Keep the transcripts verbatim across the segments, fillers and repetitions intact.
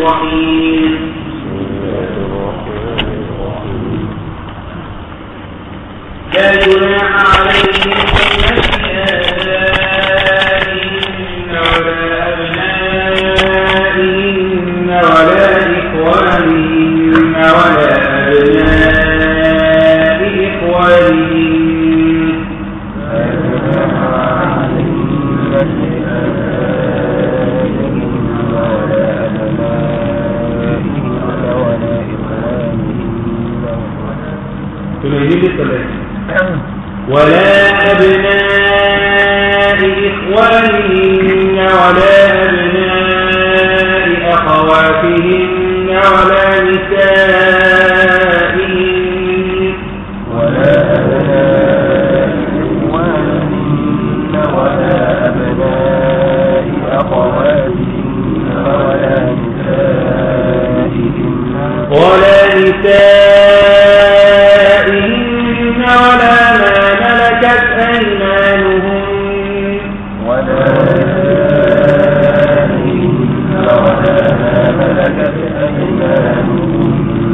الرحيم. لا جناح عليهم في آبائهن ولا أبنائهن ولا إخوانهن ولا أبناء إخوانهن ولا أبناء إخوانهن ولا أبناء أخواتهن ولا نسائهن ولا أبناء إخوانهن ولا أبناء أخواتهن ولا نسائهن ولا نسائهن ولا ما ملكت أيمانهم ولا نسائهن ولا ما ملكت أيمانهم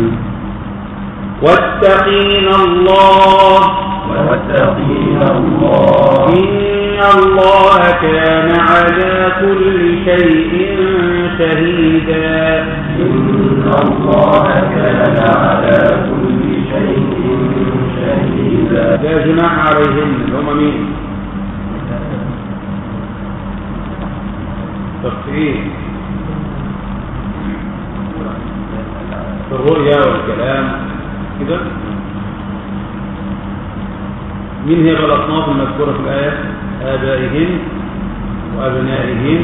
واتقين الله واتقين الله إن الله كان على كل شيء شهيدا إن الله كان على كل شيء شهيدا. لا جناح عليهم هم مين؟ تفسير في الرؤيا والكلام كده. مين هي الأصناف المذكورة في الآية؟ آبائهن وأبنائهن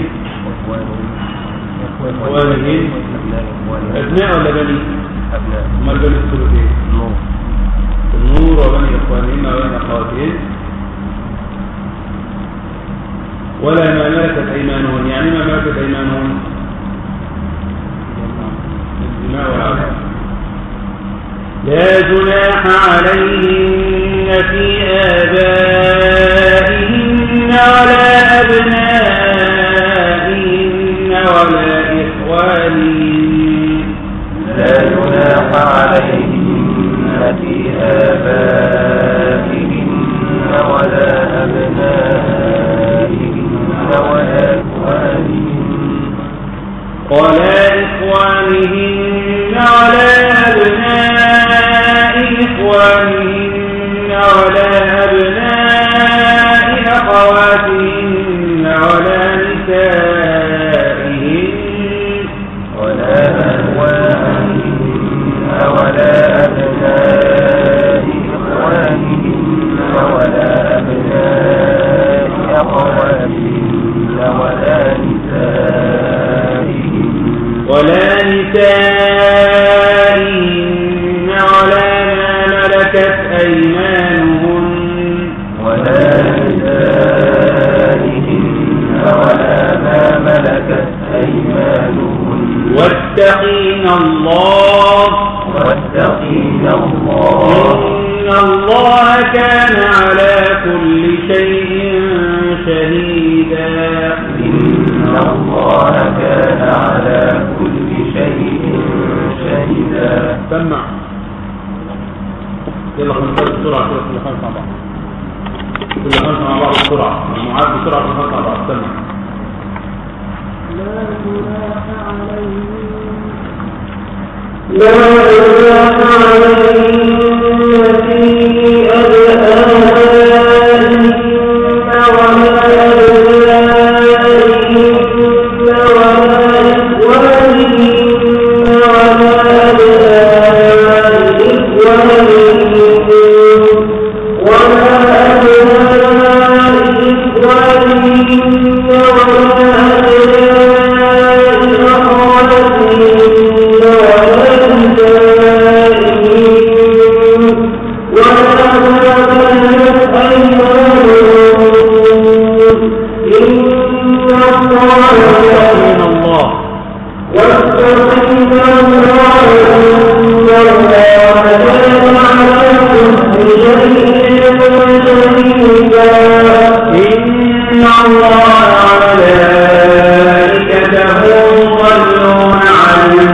وإخوانهن. أبناء ولا بني؟ أبناء. ما البني الثلثين؟ نور. النور وبني إخوانهن وبني أخواتهن ولا ما ملكت أيمانهن. يعني ما ملكت أيمانهن؟ الدماء والعبد. لا جناح عليهن في آبائهن ولا أبنائهن ولا إخوانهن. لا جناح عليهن في آبائهن ولا أبنائهن ولا إخوانهن ولا إخوانهن ولا أبناء إخوانهن ولا أبناء أخواتهن ولا نسائهن ولا أخوانهن ولا أبناء إخوانهن ولا أبناء أخواتهن ولا نسائهن ولا نسائهن ولا ما ملكت أيمانهن ولا نسائهن ولا ما ملكت أيمانهن واتقين الله واتقين الله إن الله كان على كل شيء شهيدا. إن الله كان على كل شيء شهيدا. سمع يلا خلينا بسرعة كده كل خمسة مع بعض كل خمسة مع بعض بسرعة المعاد بسرعة كل خمسة مع بعض. سمع. لا جناح عليهم لا جناح عليهم في أبنائهن ولا أبنائهن ولا إخوانهن ولا أبناء إخوانهن ولا أبناء إخوانهن ولا إن الله وملائكته يصلون على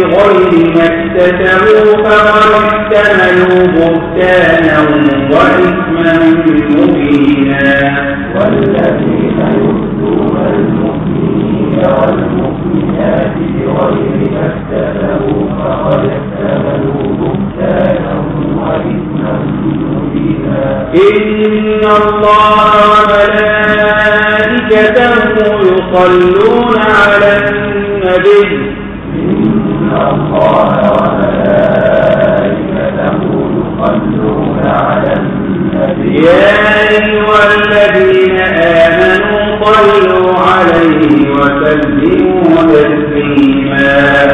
بغير ما اكتسبوا فقد احتملوا بهتانا وإثما مبينا. والذين يؤذون المؤمنين والمؤمنات بغير ما اكتسبوا فقد احتملوا بهتانا وإثما مبينا. إن الله وملائكته يصلون على النبي إن الله وملائكته يصلون على النبي يا أيها الذين آمنوا صلوا عليه وسلموا تسليما.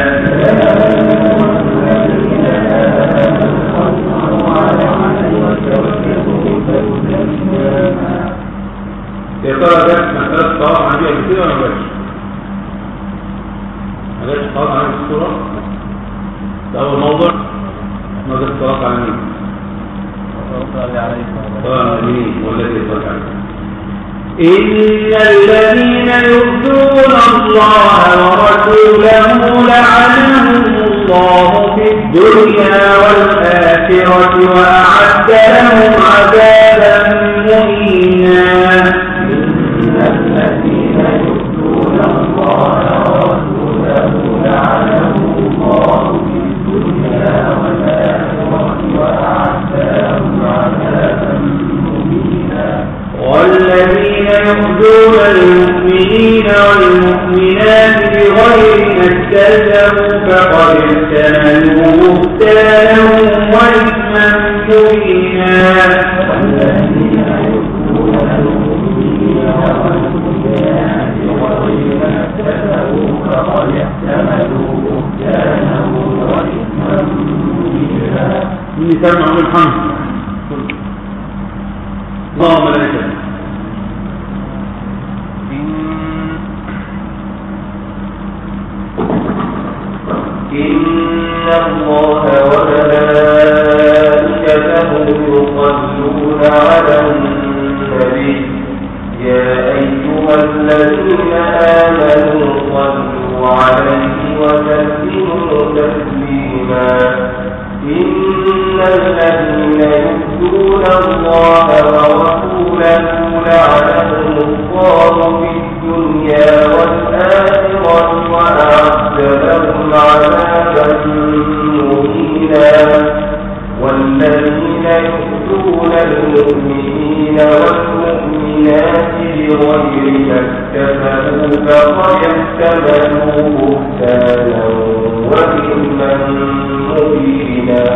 يا ترى ده مسألة طواف عندي قبل كده ولا مش؟ ما جاتش طواف عن الصورة؟ ده أول موضوع ما جاتش طواف عن مين؟ طواف عن مين والذي يطلق عليه؟ إن الذين يؤذون الله ورسوله لعنهم الله في الدنيا والآخرة وأعد لهم عذابا مهينا. إن الذين يؤذون الله ورسوله لعنهم الله في الدنيا والآخرة وأعد لهم عذابا مهينا. والذين يؤذون المؤمنين والمؤمنات بغير ما اكتسبوا فقد احتملوا بهتانا وإثما مبينا. والذين يؤذون المؤمنين والمؤمنات بغير ما اكتسبوا فقد احتملوا بهتانا وإثما مبينا. من سمع من الحمد اللهم لا نشهد. إن الله وملائكته يصلون على النبي يا أيها الذين آمنوا صلوا عليه وسلموا تسليما. إن الذين يؤذون الله ورسوله لعنهم الله في الدنيا والآخرة وأعد لهم عذابا مهينا. والذين يؤذون المؤمنين والمؤمنات بغير ما اكتسبوا فقد احتملوا بهتانا وإثما مبينا.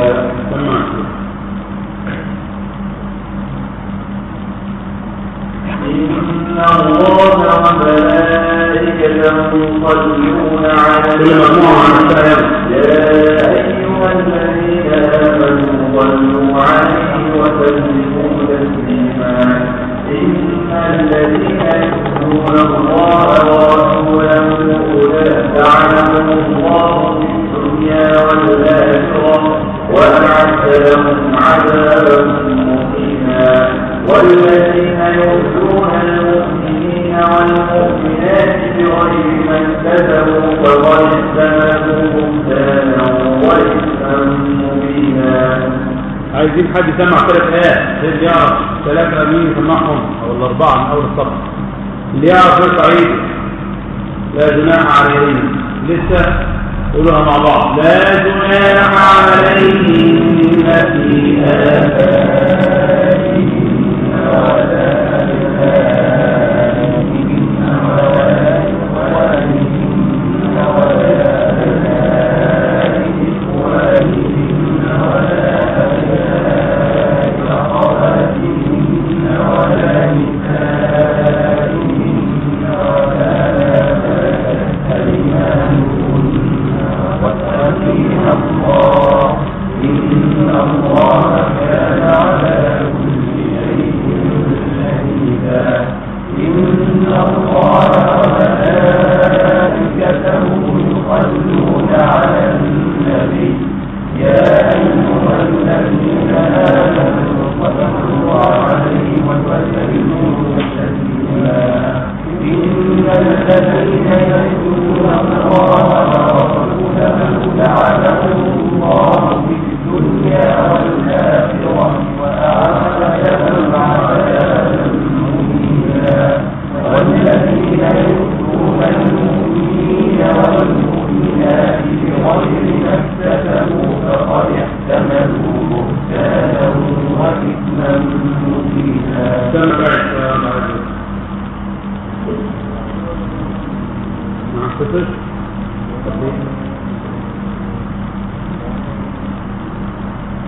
إن الله وملائكته يصلون على النبي يا أيها الذين آمنوا صلوا عليه وسلموا تسليما. إن الذين يؤذون الله ورسوله لعنهم الله في الدنيا والآخرة وأعد لهم عذابا مهينا. والذين يؤذون المؤمنين والمؤمنات بغير ما اكتسبوا فقد احتملوا بهتانا وإثما مبينا. عايزين حد يسمع ثلاث آيات اللي يعرف ثلاثة مين يسمعهم أو الأربعة من أول الصف. اللي يعرف يرفع ايده. لا جناح عليهم. لسه قولوها مع بعض. لا جناح عليهم في آبائهم ولا إن الله كان على كل شيء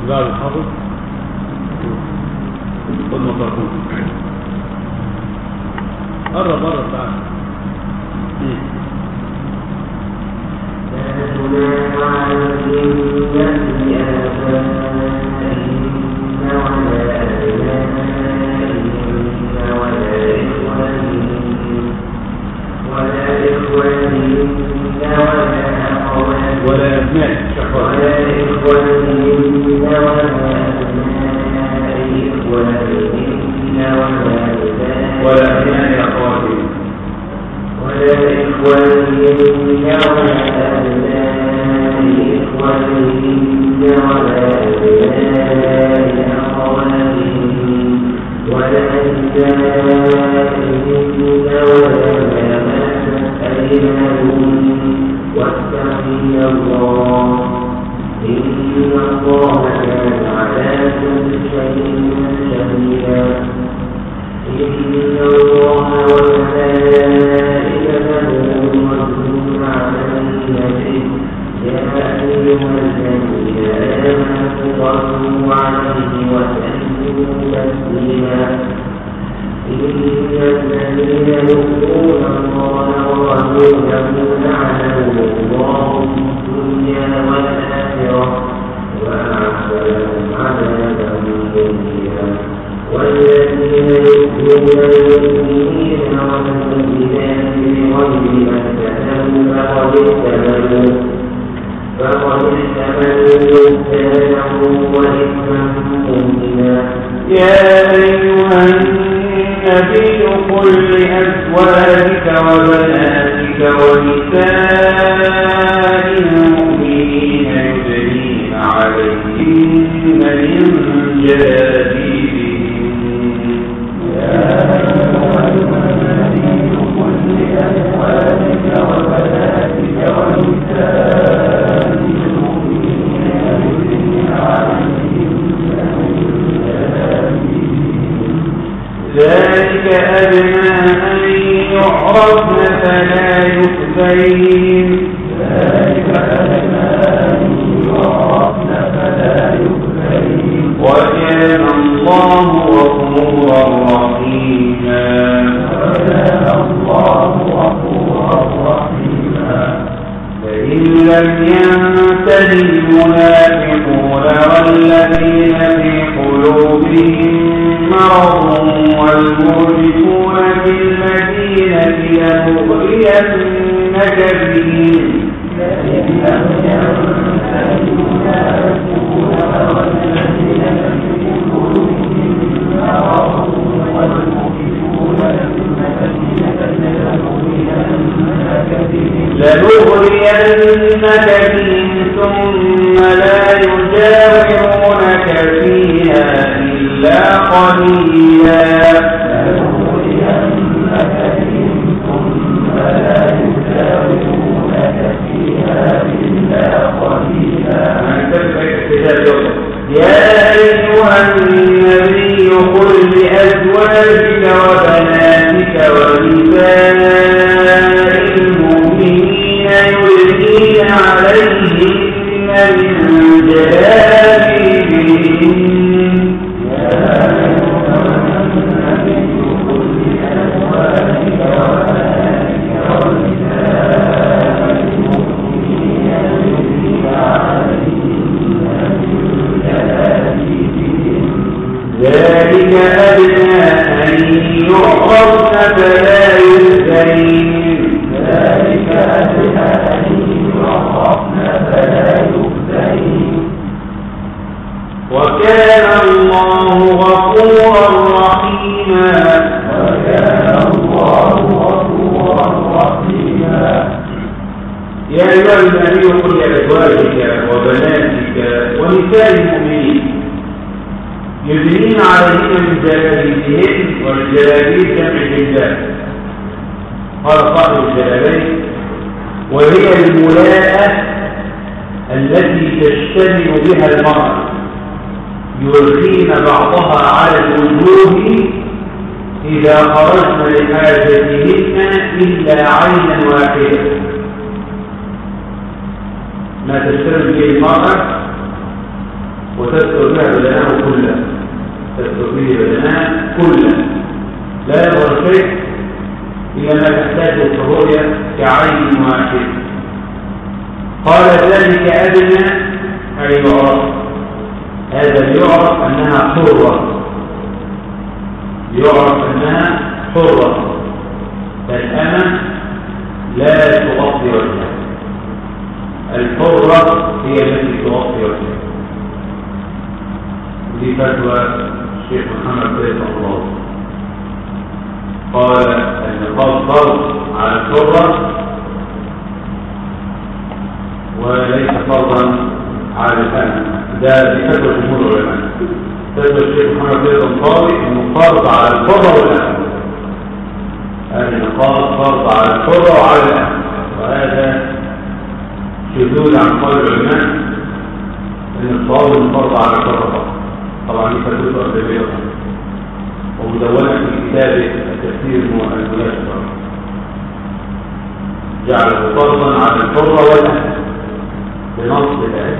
بعد الحافظ خد مطرقون قرب قرب تعالى ولا أبناء ولا إخوانهن ولا أبناء إخوانهن ولا أبناء أخواتهن ولا إخوانهن ولا أبناء إخوانهن ولا أبناء أخواتهن ولا نسائهن ولا ما أيمانهن واتقي الله إن الله كان على كل شيء شهيدا إن الله وملائكته يصلون على النبي يا أيها الذين آمنوا صلوا عليه وسلموا تسليما إن الذين يؤذون الله ورسوله لعنهم الله في الدنيا والآخرة وأعد لهم عذابا مهينا والذين يؤذون المؤمنين والمؤمنات بغير ما اكتسبوا فقد احتملوا فقد احتملوا بهتانا وإثما مبينا يا أيها النبي قل لأزواجك وبناتك ونساء المؤمنين يدنين عليهن من جلابيبهن يا أيها النبي قل لأزواجك وبناتك ونساء المؤمنين يدنين عليهن ذلك أدنى أن يعرفن فلا يؤذين ذلك أدنى أن يعرفن فلا يؤذين وكان الله غفورا رحيما وكان الله غفورا رحيما فإن لم ينتهي المنافقون والذين في قلوبهم مرض والمرجفون في المدينة لنغرينك بهم فإن لم ينتهي المنافقون والذين في قلوبهم مرض والمرجفون في المدينة لنغرينك بهم ثم لا يجاورونك فيها إلا قليلا لنغرينك بهم ثم لا يجاورونك فيها إلا قليلا يا أيها النبي قل لأزواجك وبناتك ونساء المؤمنين يدنين عليهن من جلابيبهن ذلك أدنى أن يعرفن فلا يؤذين ذلك أدنى أن يعرفن فلا يؤذين وكان الله غفورا رحيما وكان الله غفورا رحيما يا أيها النبي قل لأزواجك وبناتك ونساء المؤمنين يدنين عليهن من جلابيبهن والجلابيب جمع جلباب قال صاحب الجلابيب وهي الملاءة التي تشتمل بها المرأة يلقين بعضها على الوجوه إذا خرجن لحاجتهن إلا عينا واحدة ما تشتمل به المرأة وتستر بها بدناه كله، تستر به بدناه كله، لا يظهر شيء إلا ما تحتاجه الرؤية كعين واحد. قال ذلك أدنى أي يعرف، هذا يعرف أنها حرة، يعرف أنها حرة، فالأمة لا تغطي وجهها، الحرة هي التي تغطي وجهها. دي فتوى الشيخ محمد بن الله، قال النقاب فرض على الحرة وليس فرضا على الأمة. ده بفتوى جمهور العلماء، فتوى الشيخ محمد بن الله انه فرض على الحرة والأمة، هذا النقاب فرض على الحرة وعلى الأمة، وهذا شذوذ عن قول العلماء ان الصواب فرض على الحرة فقط. طبعا دي فتوى أدبية ومدونة في كتاب التفسير المناسب، جعله فرضا على الحرة والأمة بنص الآية.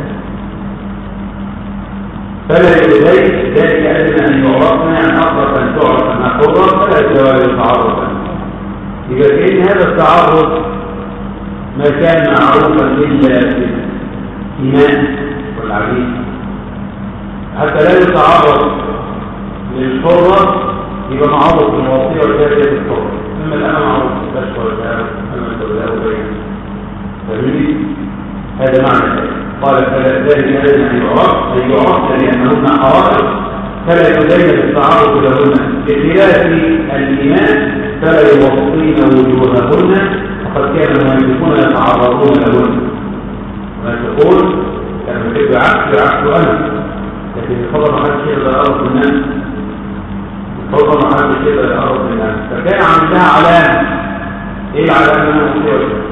فلا يدرك ذلك أدنى أن يعرفنا عن أقرب أن تعرف أنها حرة فلا جواز التعرض عنه. إذا كان هذا التعرض ما كان معروفا إلا في الإيمان والعبيد حتى لا يتعرض للحرة، يبقى معروف بالوصية والجارية الحرة، ثم الآن معروف بالبشر والجارية ثم الدولة وبين فهمني هذا معنى ذلك. قال فلا ذلك أدنى أن يعرف أن يعرف لأنهن حرائر فلا يزين التعرض لهن، بخلاف الإيمان فلا يوصين وجوههن فقد كانوا المؤمنون يتعرضون لهن. ونقول كانوا يحب عكس عكس أنا، لكن الفضل ما حدش يقدر يقرب من الناس، الفضل ما حدش يقدر يقرب من الناس، فكان عندها علامة. ايه العلامة اللي انا قلتها؟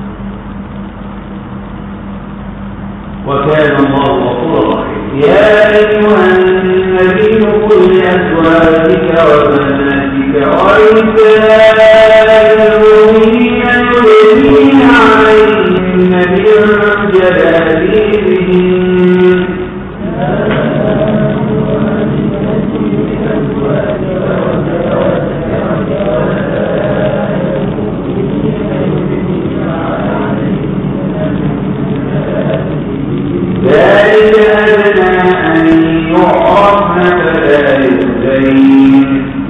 وكان الله غفورا رحيما. يا ايها النبي قل لازواجك وبناتك ونساء المؤمنين يدنين عليهن من جلابيبهن ذلك أدنى أن يعرفن فلا يؤذين.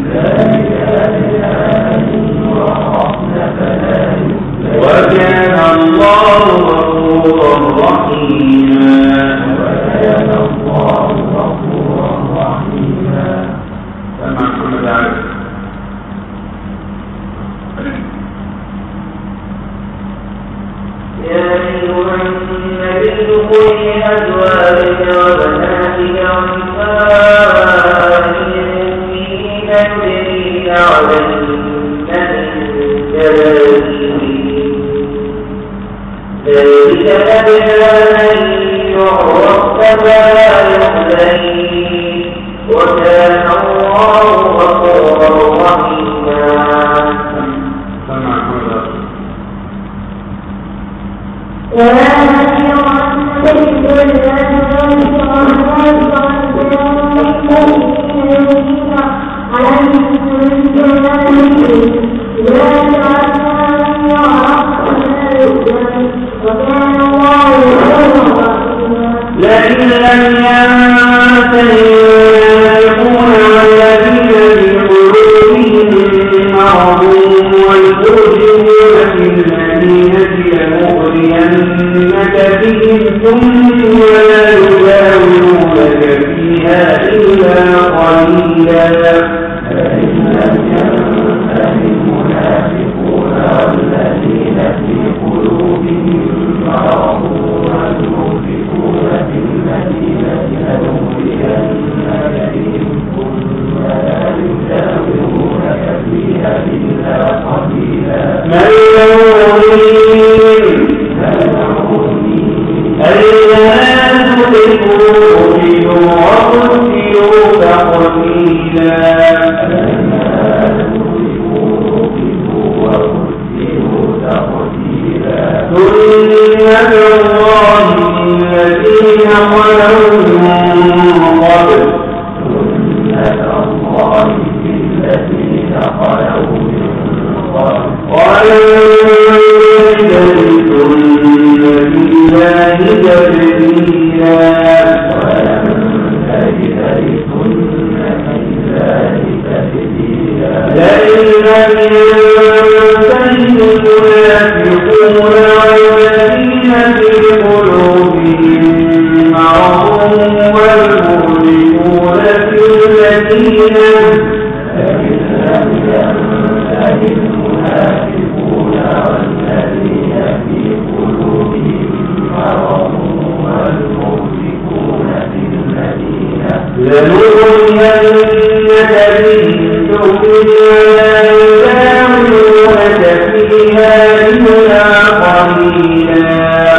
وكان الله غفورا رحيما. سمع محمد عليه. يا أيها النبي قل لأزواجك وبناتك ونساء المؤمنين يدنين عليهن من جلابيبهن ذلك أدنى أن يعرفن فلا يؤذين. وكان الله غفورا رحيما. يا أيها النبي قل لأزواجك وبناتك ونساء المؤمنين عليهن من جلابيبهن ذلك أدنى أن يعرفن فلا يؤذين. وكان الله غفورا رحيما. لئن لم ينتهوا الذين في قلوبهم مرض والمرجفون في المدينة لنغرينك بهم ثم لا يجاورونك فيها إلا قليلا. فإن لم ينتهوا المنافقون والذين في قلوبهم مرض والمرجفون في المدينة لنغرينك بهم ثم لا يجاورونك فيها إلا قليلا. البنات للمؤمنين وقتلوا تقتيلا. سنة الله الذين خلوا من تبديلا لئن لم ينتهي المنافقون والذين في قلوبهم مرض والمرجفون في الذين المنافقون والذين في قلوبهم مرض والمرجفون في الذين لنغرينك بهم تؤمن ولا يجاورونك فيها إلا قليلا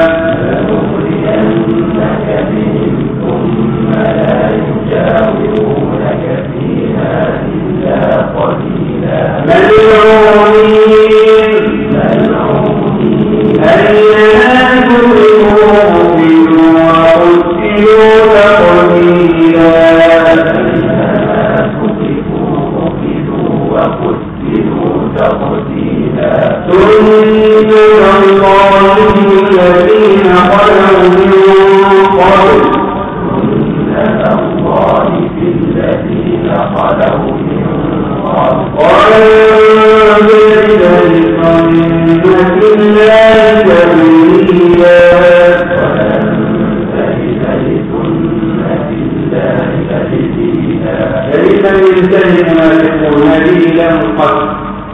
لنغرينك بهم ثم لا يجاورونك فيها إلا قليلا ملعونين أينما تقفوا وقتلوا تقتيلا سنة الله الذين خلوا من قبل سنة الله في الذين خلوا من قبل ولن تجد لسنة الله تبديلا ولن تجد لسنة الله تبديلا كيف ينتهي المنافقون إلى القتل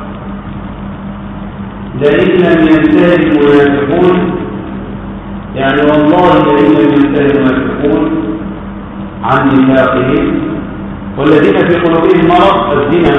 لئن لم ينتهي المنافقون يعني والله لئن لم ينتهي المنافقون عن نفاقهم والذين في قلوبهم مرض الزنا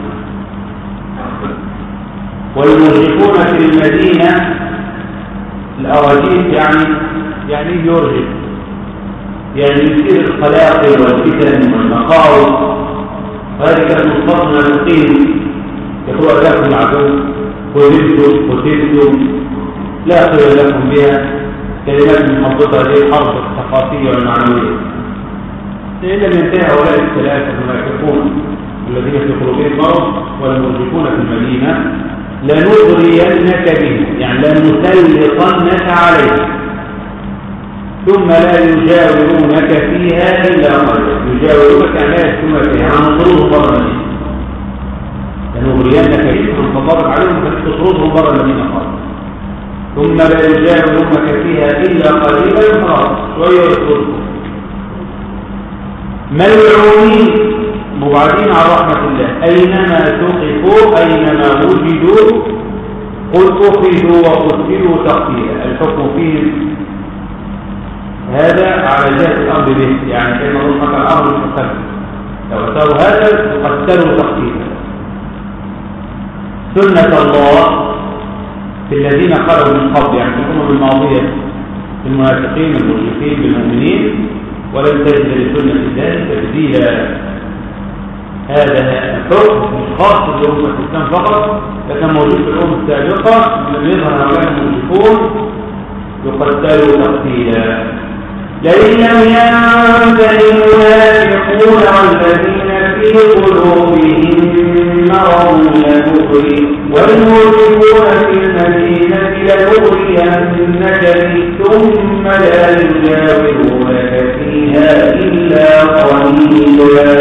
والمرجفون في المدينة الأراجيف يعني يعني يرجف يعني يصير القلاقل والفتن والمقاوم وهذه كانت مصطفى المنافقين يقول أتاكم العدو وزدتم وسدتم لا خير لكم بها كلمات محبطة هذه الحرب الثقافية والمعنوية إن لم ينتهي هؤلاء الثلاثة المنافقون الذين في قلوبهم مرض والمرجفون في المدينة لنغرينك بهم يعني لنسلطنك عليهم ثم لا يجاورونك فيها إلا قليلا يجاورونك يعني لا يسكنون فيها يعني ننظرهم برا المدينة لنغرينك بهم فضرب عليهم فتطردهم برا المدينة خالص ثم لا يجاورونك فيها إلا قليلا خلاص شوية يطردهم ملعونين مبعدين عن رحمة الله أينما ثقفوا أينما وجدوا قل أخذوا وقتلوا تقتيلا الحكم فيهم هذا على جهة الأمر به يعني كان رحمة الأمر المقتل لو أتوا هذا قتلوا تقتيلا سنة الله في الذين خلوا من قبل يعني في الأمم الماضية في المنافقين المشركين بالمؤمنين ولم تجد لسنة الله تبديلا هذا الحكم مش خاص بالأمة الإسلام فقط لكن موجود في الأمم السابقة لم يظهر هؤلاء المشركون يقتلوا تقتيلا لئن لم ينتهي المنافقون والذين في قلوبهم مرض لنغري والمرجفون في المدينة لنغرينك ثم لا يجاورونك فيها إلا قليلا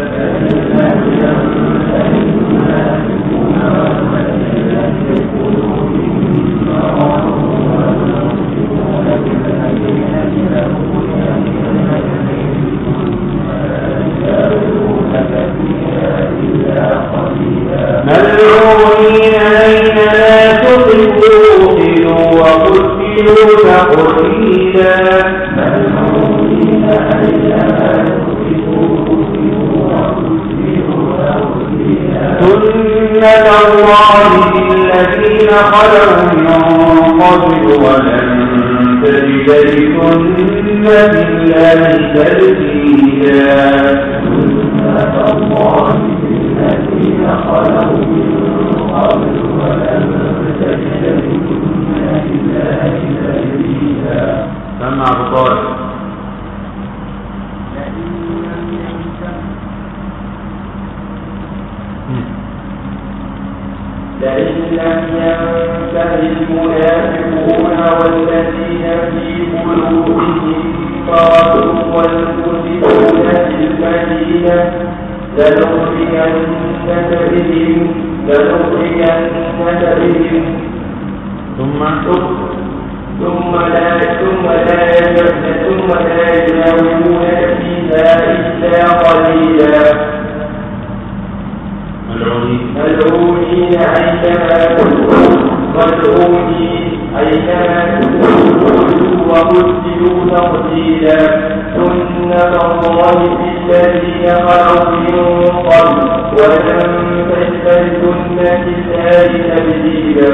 ملعونين أينما ثقفوا أخذوا وقتلوا تقتيلا ملعونين أينما ثقفوا أخذوا وقتلوا تقتيلا سنة الله الذين خلوا من قبل ولن تجد لسنة الله تبديلا سنة الله الذين خلوا من قبل ولن تجد لسنة الله تبديلا سمع بطارق لئن لم ينته المنافقون والذين في قلوبهم مرض والمرجفون في المدينة لنخرجنك بهم لنخرجنك بهم ثم ثم لا ثم لا ثم لا يجاورون فيها إلا قليلا ملعونين أينما ملعونين أينما وبدلوا تبديلا سنة الله في الذين خلوا من قبل ولن تجد لسنة الله تبديلا.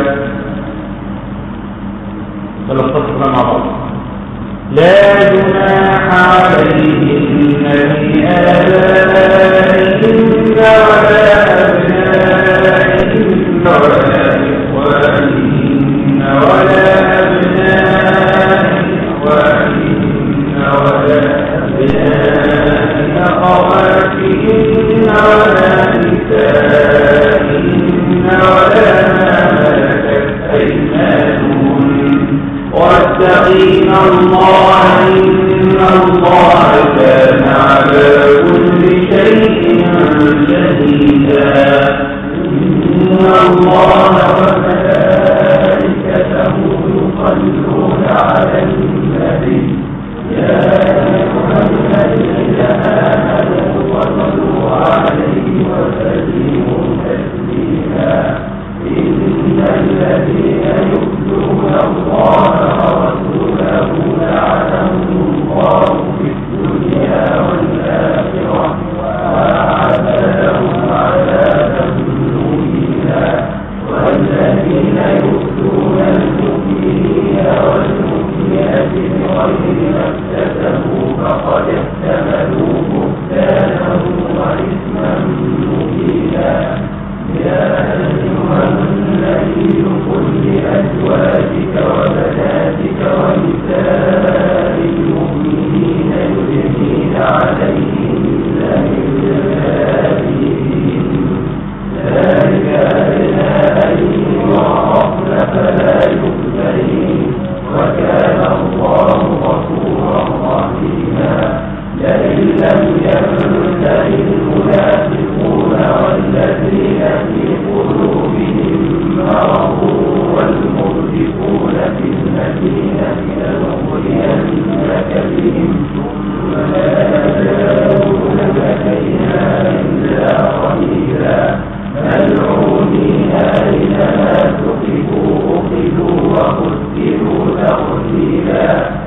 فلسطنا مع بعض. لا جناح عليهن في آبائهن ولا أبنائهن ولا إخوانهن ولا أبناء إخوانهن ولا أبناء أخواتهن ولا نسائهن ولا ما ملكت أيمانهن واتقين الله إن الله كان على كل شيء شهيدا. إن الله وملائكته يصلون على النبي يا أيها الذين آمنوا صلوا عليه وسلموا تسليما. إن الذين يؤذون الله ورسوله لعنهم الله في الدنيا والآخرة وأعد لهم عذابا مهينا. والذين يؤذون المؤمنين والمؤمنات بغير ما اكتسبوا فقد احتملوا بهتانا وإثما مبينا. يا أيها النبي قل لأزواجك وبناتك ونساء المؤمنين يدنين عليهن من جلابيبهن ذلك أدنى أن يعرفن فلا يؤذين وكان الله غفورا رحيما. لئن لم ينته المنافقون والذين في قلوبهم مرض والمرجفون في المدينة لنخرجنك بهم ثم لا يجاورونك فيها إلا قليلا ملعونين أينما ثقفوا أخذوا وقتلوا تقتيلا.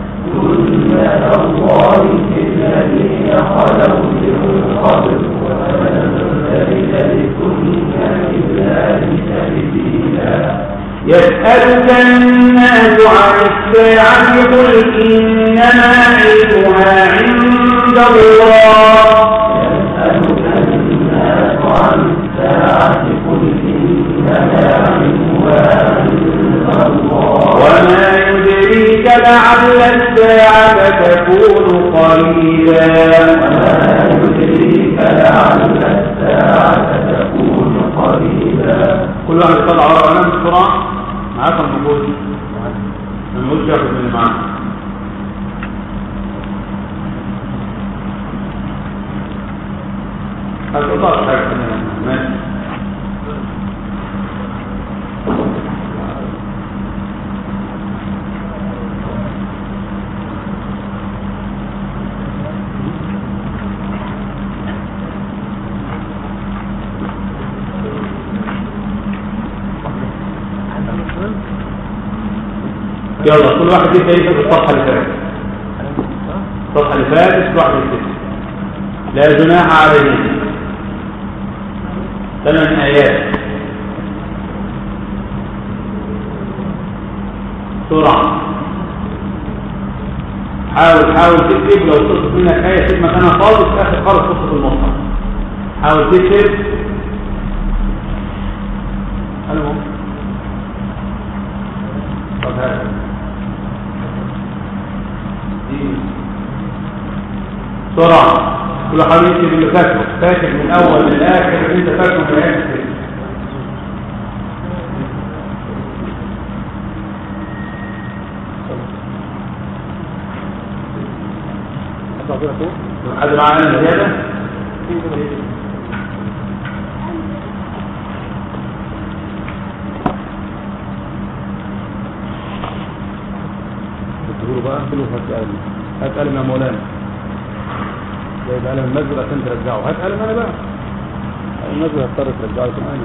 سنة الله في الذين خلوا من قبل ولن تجد لسنة الله تبديلا. يسألك الناس عن الساعة قل إنما علمها عند الله. يسألك الناس عن الساعة قل إنما علمها عند الله وما يدريك لعل الساعة تكون قريبا. وما يدريك لعل الساعة تكون قريبا. كل واحد يطلع على علامة بسرعة معاك المفروض ما نقولش ياخد من معاك. هتقطعش حاجة ماشي. يلا كل واحد يبدا يكتب الصفحه اللي فاتت. الصفحه اللي فاتت كل واحد يكتب لا جناح عليه. ثمان ايات بسرعه. حاول حاول تكتب. لو تصف منك ايه في مكانها خالص في اخر خالص قصه المصحف. حاول تكتب. المهم طب هذا بسرعة. كل حاجة يكتب اللي فاكره فاكر من الأول للآخر اللي أنت فاكره في الآخر. تعطيها حد معانا زيادة؟ الدهور بقى كله هات قلم هات قلم يا مولانا جايب قلم المسجد عشان ترجعه هات قلم انا بقى المسجد هضطر ترجعه كمان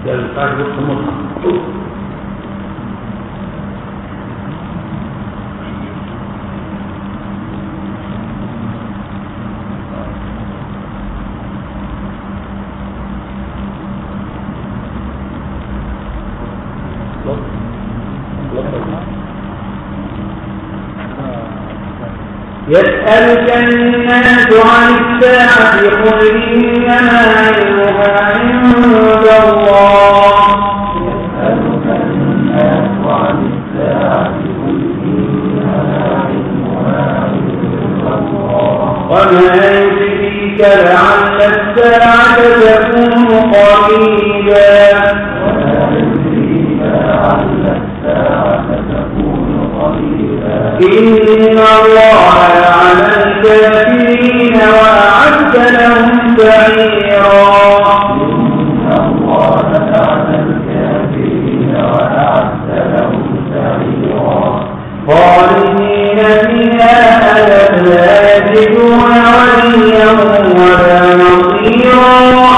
ده بتاعك بص المصحف. يسألك الناس عن الساعة قل إنما علمها عند الله. يسألك الناس عن الساعة قل إنما علمها عند الله. وما يدريك لعل الساعة تكون قريبا. وما يدريك لعل الساعة تكون قريبا. إن الله لعن الكافرين وأعد لهم سعيرا. إن الله لعن الكافرين وأعد لهم سعيرا. خالدين فيها أبدا لا يجدون وليا ولا نصيرا.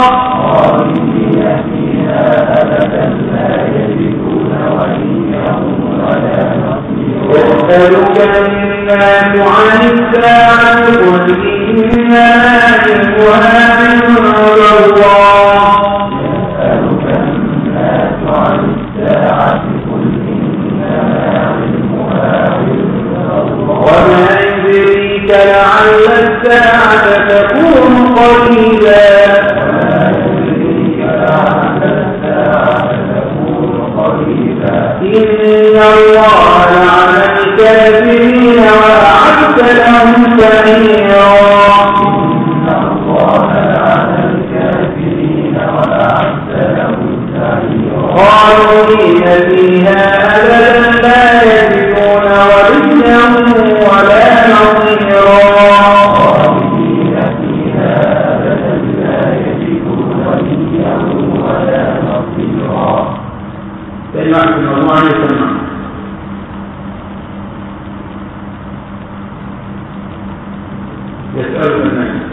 خالدين فيها أبدا لا يجدون وليا ولا نصيرا. يسألك الناس عن الساعة قل إنما علمها عند الله. يسألك الناس عن الساعة قل إنما علمها عند الله. وما يدريك لعل الساعة تكون قريبا. وما يدريك لعل الساعة تكون قريبا. إن الله لعن الكافرين وأعد لهم سعيرا. إن الله لعن الكافرين وأعد لهم سعيرا. خالدين فيها أبدا لا يجدون وليا ولا نصيرا. خالدين فيها أبدا لا يجدون وليا ولا نصيرا. تاني واحد في الموضوع يسمع. يسألك الناس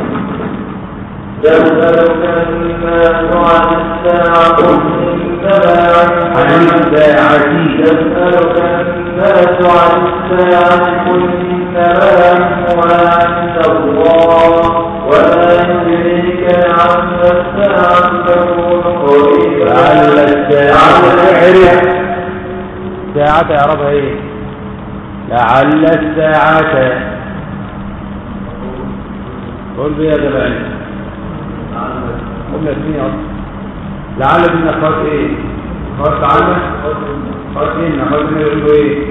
يسألك الناس عن الساعة قل إنما عن الساعة. يسألك الناس عن الساعة قل إنما علمها عند الله. وما يدريك لعل الساعة تكون قريبا. لعل الساعة تعرف ساعة يعرفها ايه؟ لعل الساعة قول بي يا جماعة قلنا اثنين اصلا. لعل دي نخاط ايه؟ نخاط عنك نخاط ايه؟ نخاط ايه يقولوا ايه؟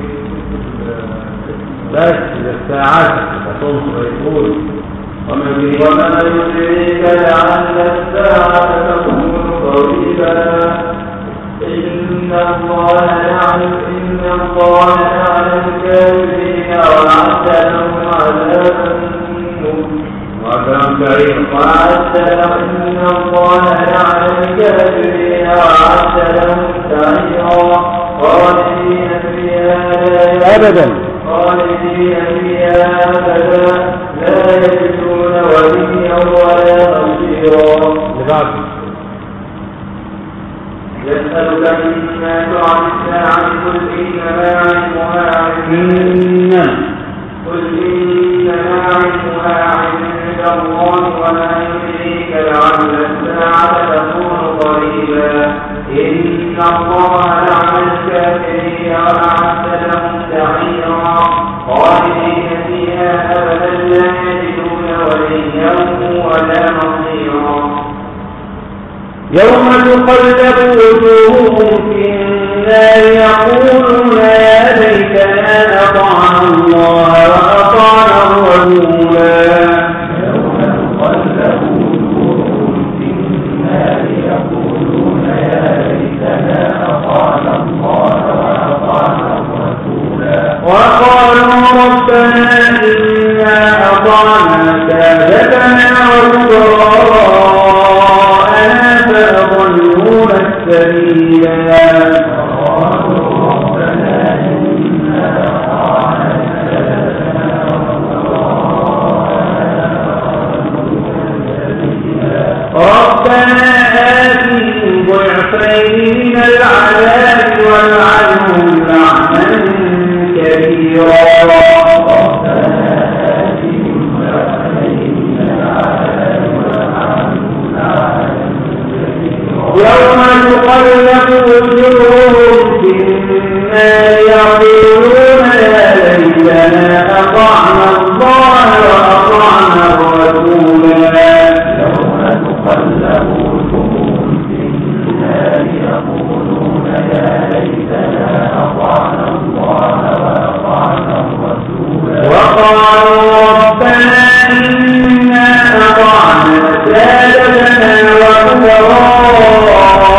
بس الساعات هتنصر يقول وما يدريك وما يدريك لعل الساعة تكون قريبا. إن الله يعلم إن الله يعلم الكافرين وأعد لهم عذابا وأكرم كريم وأعد لهم إن الله يعلم الكافرين وأعد لهم سعيرا. خالدين فيها لا أبدا خالدين فيها أبدا لا يجدون وليا ولا نصيرا. لبعض يسألك الناس عن الساعة قل إنما علمها عند قل إنما علمها عند الله. وما يدريك لعل الساعة تكون قريبا. إن الله لعن الكافرين وأعد لهم سعيرا. خالدين فيها أبدا لا يجدون وليا ولا نصيرا. يوم تقلب وجوههم في النار يقولون يا ليتنا أطعنا الله وأطعنا الرسولا. يوم تقلب وجوههم في النار يقولون يا ليتنا أطعنا الله وأطعنا الرسولا. وقالوا ربنا إنا أطعنا سادتنا وكبراءنا فأضلونا السبيلا. وقالوا ربنا إنا أطعنا سادتنا وكبراءنا فأضلونا السبيلا. ربنا آتهم ضعفين ضعفين من العذاب والعنهم لعنا كبيرا. يوم تقلب وجوههم في النار يقولون يا ليتنا أطعنا الله وأطعنا الرسولا. يوم تقلب وجوههم في النار يقولون يا ليتنا أطعنا الله وأطعنا الرسولا. وقالوا ربنا إنا أطعنا سادتنا وكبراءنا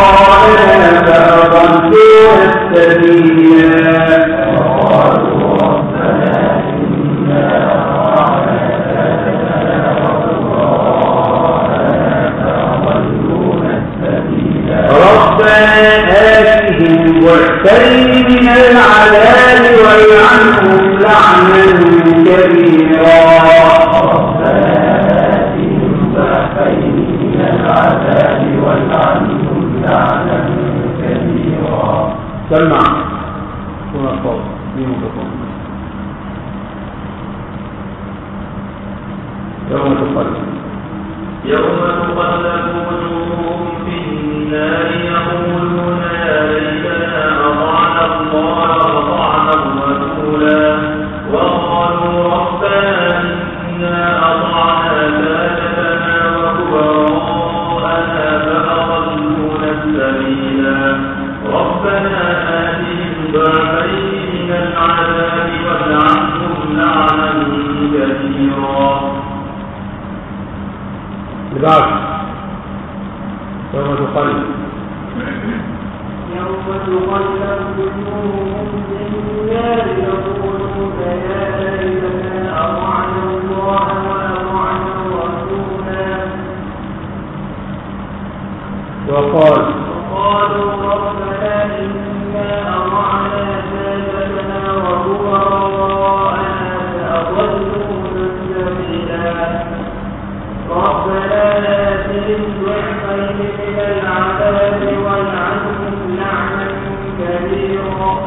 فأضلونا السبيلا. وقالوا ربنا إنا أطعنا سادتنا وكبراءنا فأضلونا السبيلا. ربنا آتهم ضعفين من العذاب والعنهم لعنا كبيرا. ربنا آتهم ضعفين من العذاب والعنهم لعنا كبيرا. سمع كنا الصوت في ميكروفون. يوم تقلب يوم تقلب وجوههم في النار يقولون يا ليتنا أطعنا الله وأطعنا الرسولا. وقالوا ربنا إنا أطعنا سادتنا وكبراءنا فأضلونا السبيلا. ربنا آتهم ضعفين من العذاب والعنهم لعنا كبيرا. لبعض يوم تقلب يوم تقلب وجوههم في النار يقولون يا ليتنا أطعنا الله وأطعنا الرسولا. وقال وقالوا ربنا إنا أطعنا سادتنا وكبراءنا فأضلونا السبيلا. ربنا آتهم ضعفين من العذاب والعنهم لعنا كبيرا.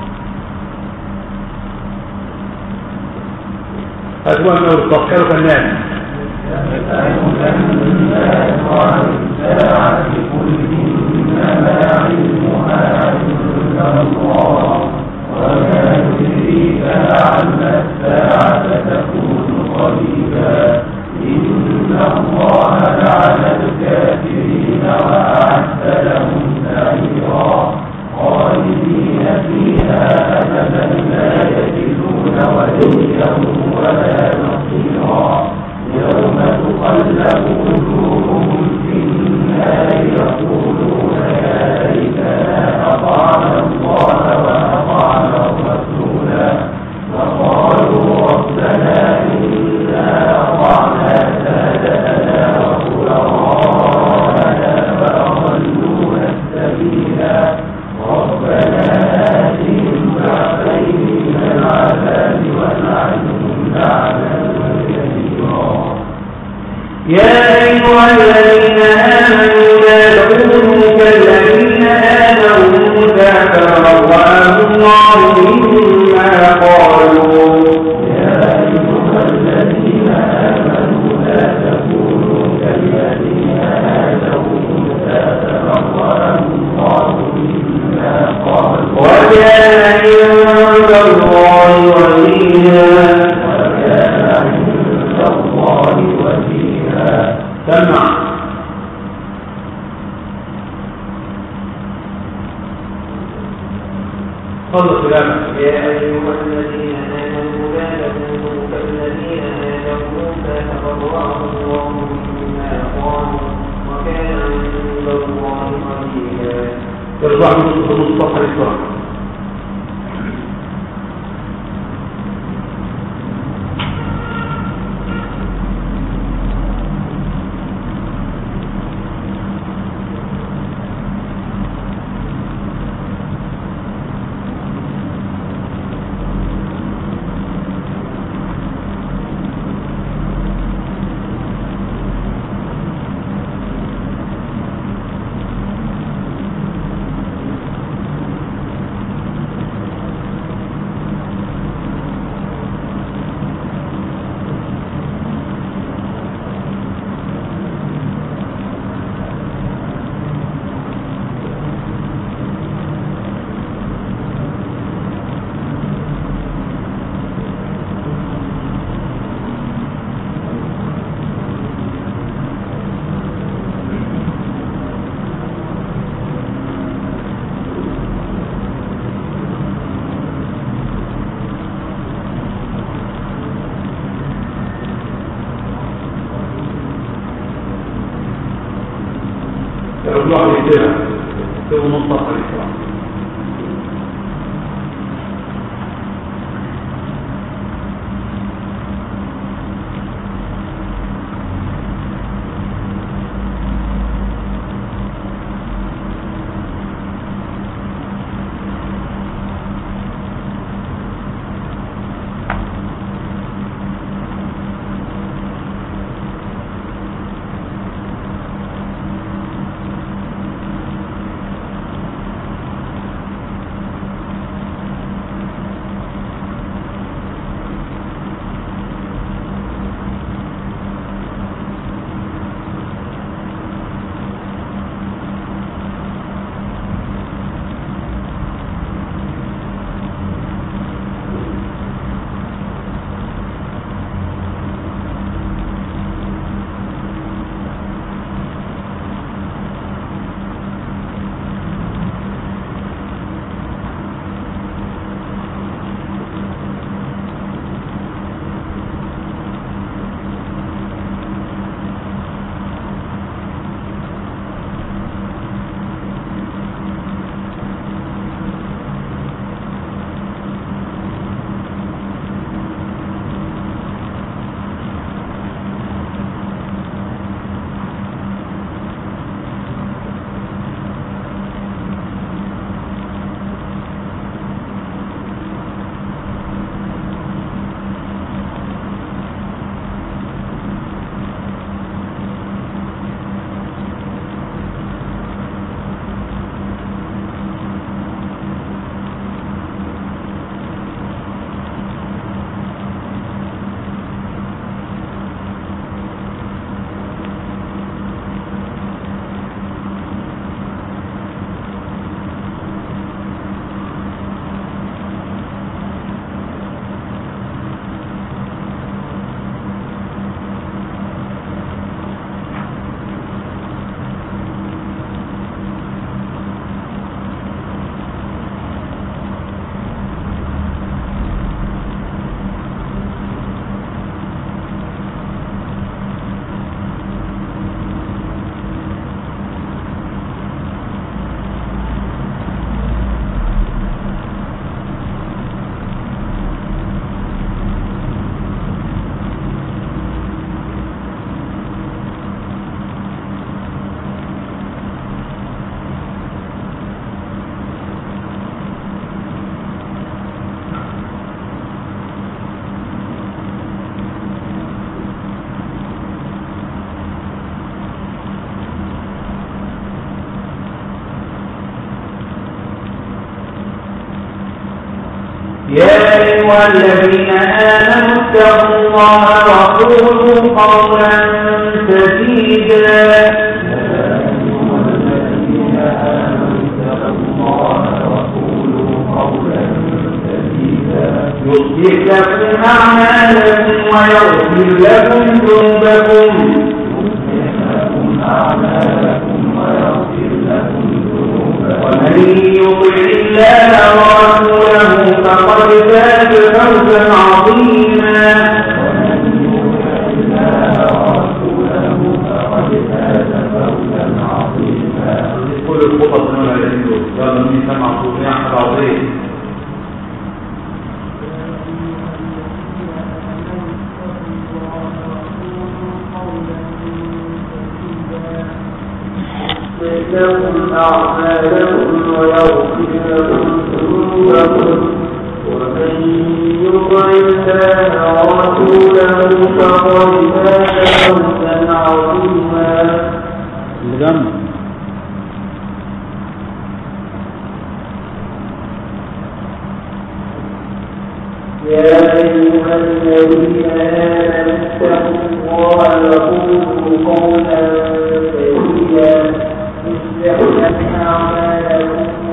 أتوا أنه تطهرك الناس يسألك الناس عن الساعة قل إنما علمها عند الله وما يدريك لعل الساعة تكون قريبا. إن الله لعن الكافرين وأعد لهم سعيرا خالدين فيها أبدا لا يجدون وليا ولا نصيرا. يوم تقلب وجوههم في النار يقولون يا ليتنا أطعنا الله وأطعنا الرسولا. وقالوا ربنا إنا أطعنا سادتنا وكبراءنا فأضلونا السبيلا. ربنا آتهم ضعفين من العذاب والعنهم لعنا كبيرا. يا أيها الذين آمنوا لا تكونوا كالذين آذوا موسى فبرأه الله مما قالوا. يا أيها الذين آمنوا لا تكونوا كالذين آذوا موسى فبرأه الله مما قالوا. وكان عند الله وجيها. وكان عند الله وجيها. سمع خلص كلامك. يا أيها الذين آمنوا لا تكونوا كالذين آذوا موسى فبرأه الله مما قالوا وكان عند الله وجيها. يرجع من الصفحة الإسلام. كانوا كل واحد يكتبها يكتبوا نص صفحة الإسلام. يا أيها الذين آمنوا اتقوا الله وقولوا قولا سديدا يصلح لكم أعمالكم ويغفر لكم ذنوبكم ومن يطع الله ورسوله فقد فاز فوزا عظيما كل الخطط من العلم قال من سمع صوت يعمل عظيم لهم أعمالهم ويغفر لهم ذنوبهم ومن يطع الله ورسوله فقد فاز فوزا عظيما. يا أيها الذين آمنوا اتقوا الله وقولوا قولا سديدا يصلح لكم أعمالكم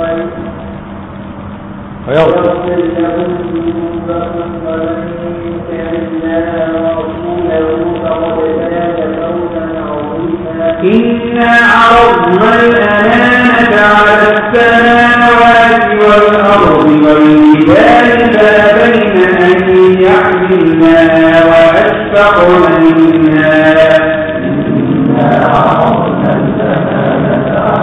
ويغفر لكم ذنوبكم ومن يطع الله ورسوله فقد فاز فوزا عظيما. إنا عرضنا الأمانة على السماوات والأرض والجبال فأبين أن يحملنها وأشفقن منها إنا عرضنا الأمانة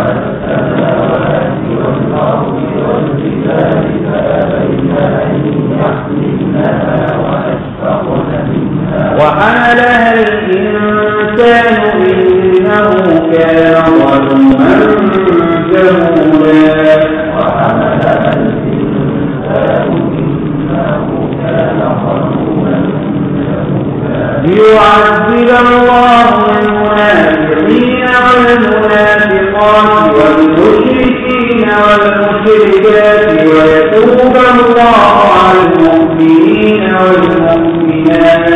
كان ظلوما جهولا وحملها الإنسان إنه كان ظلوما جهولا ليعذب الله المنافقين والمنافقات والمشركين والمشركات ويتوب الله على المؤمنين والمؤمنات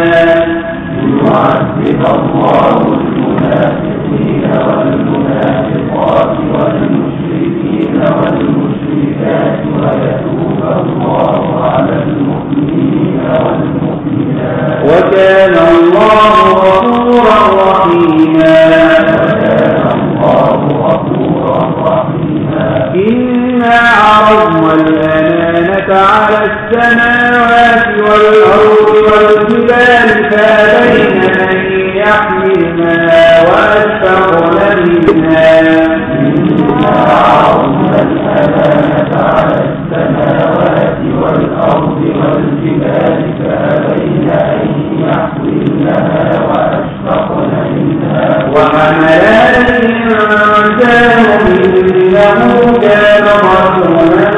ليعذب الله المنافقين والمنافقات والمشركين والمشركات ويتوب الله على المؤمنين والمؤمنات وكان الله غفورا رحيما وكان الله غفورا رحيما إنا عرضنا الأمانة على السماوات والأرض والجبال فأبين أن يحملنها وأشفقن منها إنا عرضنا الأمانة على السماوات والأرض والجبال فأبين أن يحملنها وأشفقن منها وحملها الإنسان إنه كان ظلوما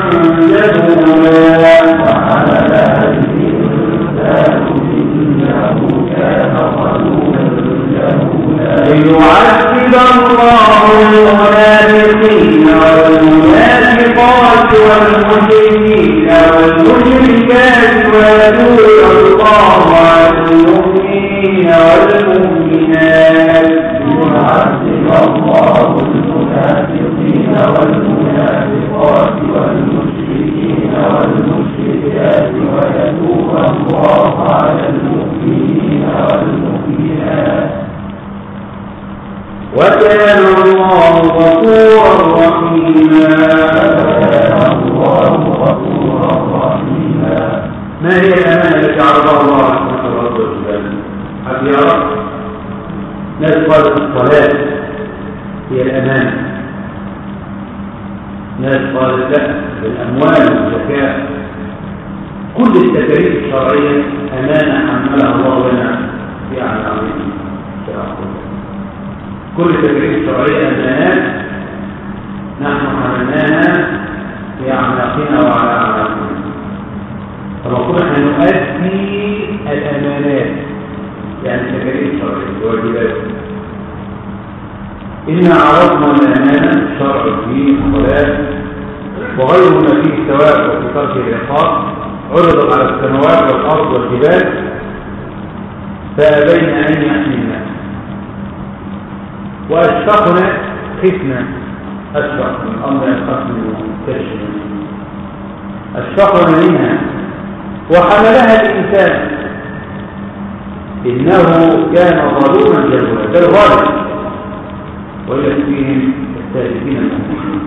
جهولا وحملها الإنسان إنه كان ظلوما جهولا ليعذب الله المنافقين والمنافقات والمشركين والمشركات ويتوب الله على المؤمنين والمؤمنات ليعذب الله المنافقين والمنافقات والمشركين والمشركات ويتوب الله على المؤمنين والمؤمنات وكان الله غفورا رحيما وكان الله غفورا رحيما ما هي الأمانة التي عرضها الله سبحانه وتعالى؟ حد يعرف؟ ناس قالت الصلاة هي الأمانة، ناس قالت لا الأموال والزكاة. كل التكاليف الشرعية أمانة حملها الله لنا في أعمالنا. كل التكاليف الشرعية أمانات نحن حملناها في أعماقنا وعلى أعماقنا. فالمفروض أن نؤدي الأمانات يعني التكاليف الشرعية والواجبات. إنا عرضنا الأمانة شرع الدين الصلاة وغيره ما فيه الثواب وفي ترك العقاب عرضت على السماوات والأرض والجبال فأبين أن يحملنا وأشفقنا خفنا أشفق من أمر القسم والكشف أشفقنا منها وحملها الإنسان إنه كان ظلوما جهولا ده الظالم وإلا فيهم السالكين المؤمنين.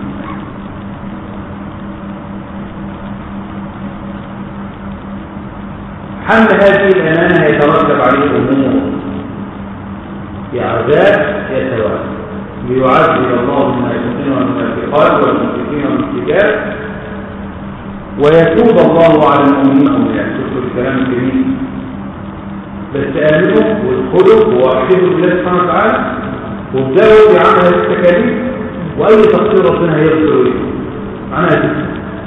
حمل هذه الأمانة يترتب عليه أمور في عذاب يتوالى ليعذب الله المنافقين والمنافقات والمشركين والمشركات ويتوب الله على المؤمنين والمؤمنات. شوفوا الكلام الجميل بس آمنوا وادخلوا ووحدوا بالله سبحانه وتعالى وابدأوا بعمل هذه التكاليف وأي تقصير ربنا هيغفر لكم عنها ذكر.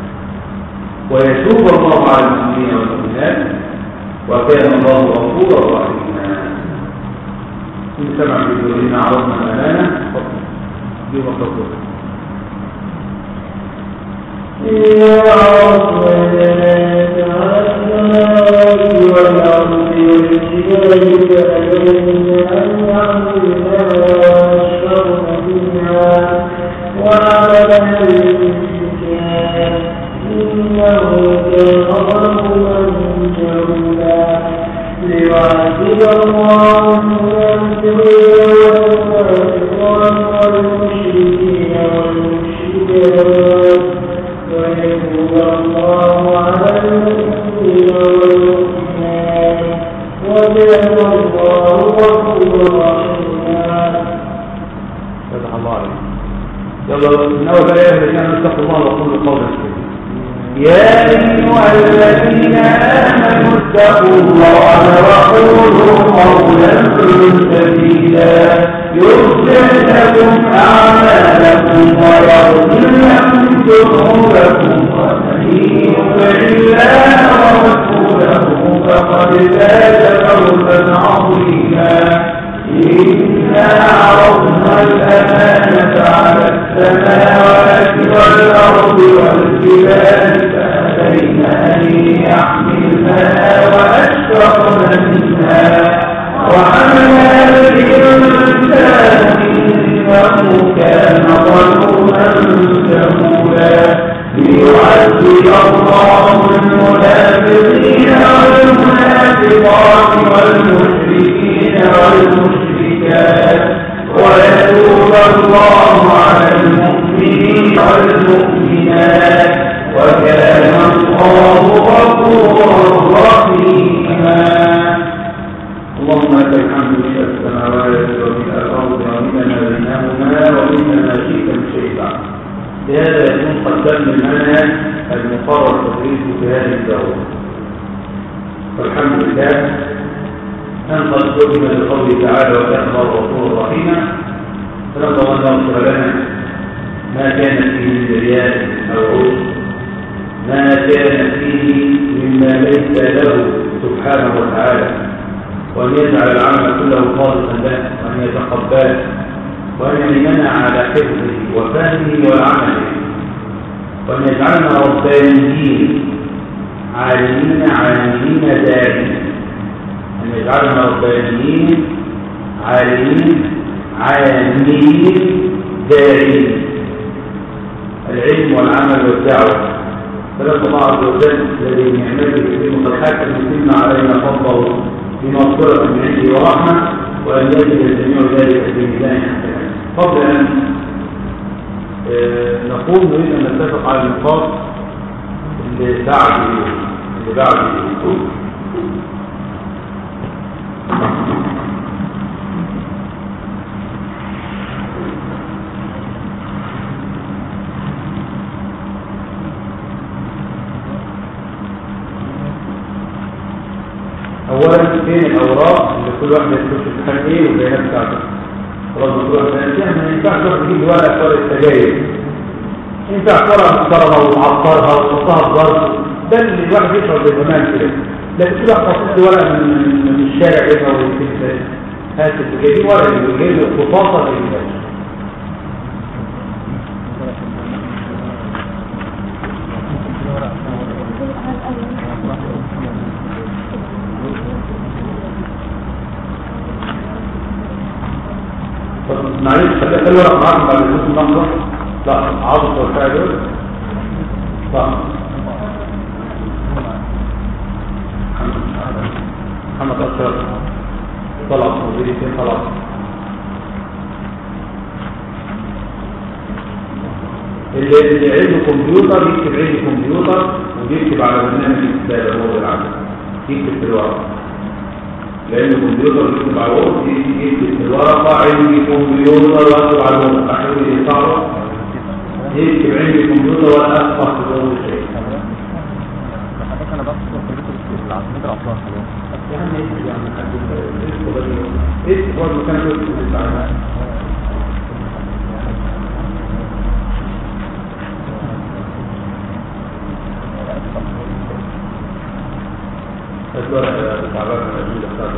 ويتوب الله على المؤمنين والمؤمنات وكان الله غفورا رحيما. إن سمع بالذين عرضنا الأمانة دي مطلوبة. إنا عرضنا الأمانة على السماوات والأرض والجبال فأبين أن يحملنها وأشفقن منها وحملها الإنسان إنه كان ظلوما جهولا ليعذب الله المنافقين والمنافقات والمشركين والمشركات ويتوب الله على المؤمنين والمؤمنات وكان الله غفورا رحيما. فتح الله عليك. يلا من أول آية الذين اتقوا الله وقولوا قولا سديدا. يا أيها الذين آمنوا اتقوا الله وقولوا قولا سديدا يصلح لكم أعمالكم ويغفر لكم ذنوبكم ومن يطع الله ورسوله فقد فاز فوزا عظيما. إنا عرضنا الأمانة على السماوات والأرض والجبال فأبين أن يحملنها وأشفقن منها وحملها الإنسان إنه كان ظلوما جهولا. ليعذب الله المنافقين والمنافقات والمشركين والمشركات ويتوب الله على المؤمنين والمؤمنات وكان الله غفورا رحيما. اللهم لك الحمد في السماوات وفي الارض ومننا بينهما ومننا شئت من شيء بعد. بهذا يكون قدمنا المنهج المقرر تدريسه في هذه الدورة. والحمد لله أن قد كتب لقوله تعالى وكان الله غفورا رحيما. فنسأل الله أن يغفر لنا ما كان فيه من رياء أو عجب، ما كان فيه مما ليس له سبحانه وتعالى، وأن يجعل العمل كله خالصا له وأن يتقبله وأن يمنع على حفظه وفهمه والعمل، وأن يجعلنا ربانيين عالمين عالمين دارين، أن يجعلنا ربانيين عالمين عالمين دارين. العلم والعمل والدعوة فنسأل الله عز وجل الذي بنعمته يتم الحاكم يتم علينا فضله بمغفرة من عنده ورحمة، وأن يجد الجميع ذلك في ميزان حسنات. قبل أن آه نقوم نريد أن نتفق على النقاط اللي بعد اللي بعد اولا فين الاوراق اللي كل واحد يكتب امتحان ايه والبيانات بتاعته. خلاص كل واحد ينتهي. ما ينفعش تروح تجيب ورقه ورقه السجاير، ينفع ورقه محترمه وتعطرها وتحطها في ظرف، ده اللي الواحد يشعر زمان كده. لكن كل واحد حاطط لي ورقه من من الشارع كده ويكتب هات السجاير ورقه اللي جاي له خطاطه للناس. معلش خلي خلي ورق معاكم بعد الاسم اللحظة. لا عاطف والفاعل دول صح. محمد أشرف طلع مديري فين طلع. اللي اللي عنده كمبيوتر يكتب عنده كمبيوتر ويكتب على برنامج الكتابة هو العدد يكتب في الورق، لأن الكمبيوتر يكتب على الورق يكتب في الورقة. عندي كمبيوتر واكتب على الورق أحاول يصعب يكتب عندي كمبيوتر ولا أفقه في كل شيء. أنا بس الكمبيوتر على متر أطلاق يعني إيه إيه هو المكان اللي يكتب على الورقة تعبان من الأجهزة.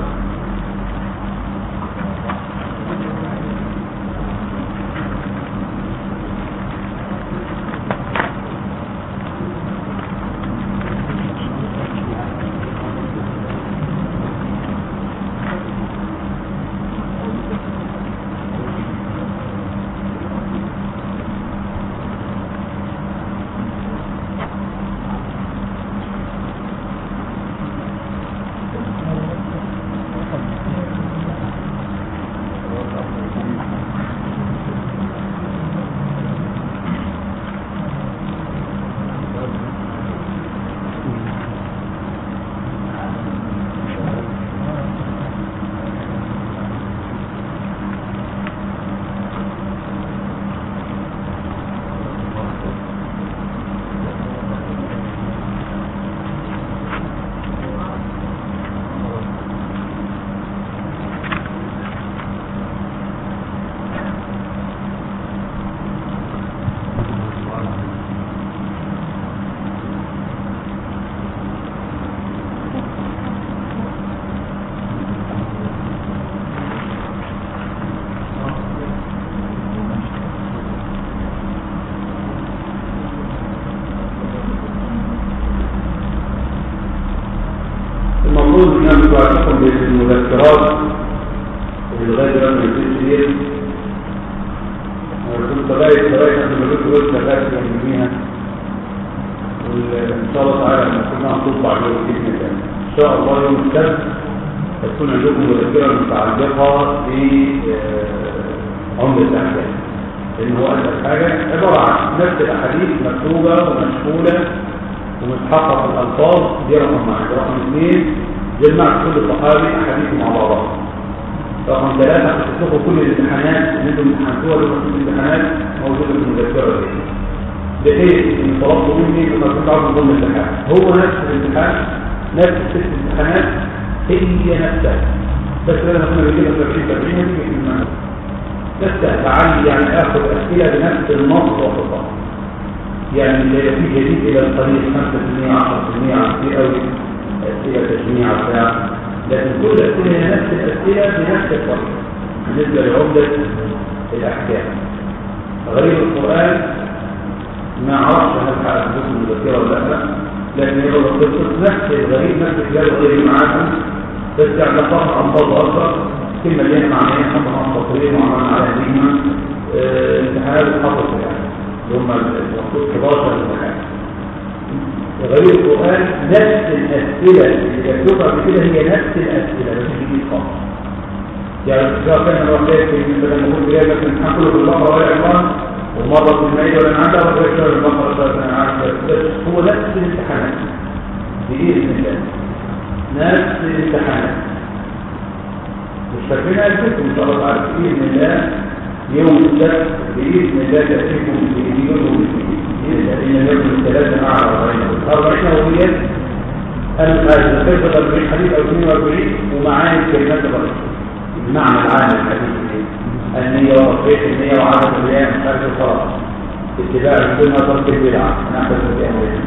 المفروض ان انا بتوعدكم بالمذكرات اللي لغايه دلوقتي ما نزلتش ديت. انا كنت لغايه لغايه قبل ما جبت قلت لغايه جنبيها وان شاء الله تعالى لما كنا هنطبع يوم باذن الله ان شاء الله يوم السبت هتكون عندكم مذكره متعلقه بعمر الاحكام، لان هو اسهل حاجه عباره عن نفس الاحاديث مكتوبه ومشكوله ومتحقق الالفاظ. دي رقم واحد. رقم اثنين جمعت كل الصحابي احاديث مع بعضها. رقم ثلاثه هتشوفوا كل الامتحانات اللي انتم امتحنتوها في الامتحانات موجوده في المذكره دي، بحيث ان طلبتوا مني لما كنت عاوز ضمن الامتحان هو نفس الامتحان نفس ست امتحانات هي نفسها، بس انا كنا بنجيبها في عشرين سبعين ودي في المعنى نفسها. تعالي يعني اخذ اسئله بنفس النص وخطا، يعني لا في جديد الى القليل خمسة بالمئة عشرة بالمئة كتير قوي اسئله تجميع بتاع، لكن كل الاسئله هي نفس الاسئله بنفس الطريقه بالنسبه لعمده الاحكام. غريب القران ما اعرفش هل هتكون مذكره ولا لا، لكن هي القصه نفس الغريب نفس الكلام الغريب معاكم، بس يعني نفهم الفاظ اكثر كلمه اللي معناها حطها عن تطوير وعملنا عليها نجمه امتحانات الحفظ يعني اللي هم المفروض حداشر امتحان. غريب القران نفس الاسئله اللي يكتبها بكده هي نفس الاسئله بس جديد خالص. يعني اذا كان الواحد بدل ما يكون جايب لك الامتحان كله في البقره ولا عمران ومره في المائده ولا عندها ولا في البقره ولا عندها، هو نفس الامتحانات باذن الله، نفس الامتحانات. مش فاكرين الفكر ان شاء الله تعالى باذن الله يوم السبت باذن الله تاتيكم بمليون ومئتين لان يوم الثلاثه مع الاربعين الاربعين هويات انا ذكرت أربعين حديث او اثنين وأربعين ومعاني الكلمات الرئيسيه المعنى العام الحديث النيه وتصحيح النيه وعدم الرياء مش عارف الصلاه اتباع السنه ترك البدعه نحن في امرنا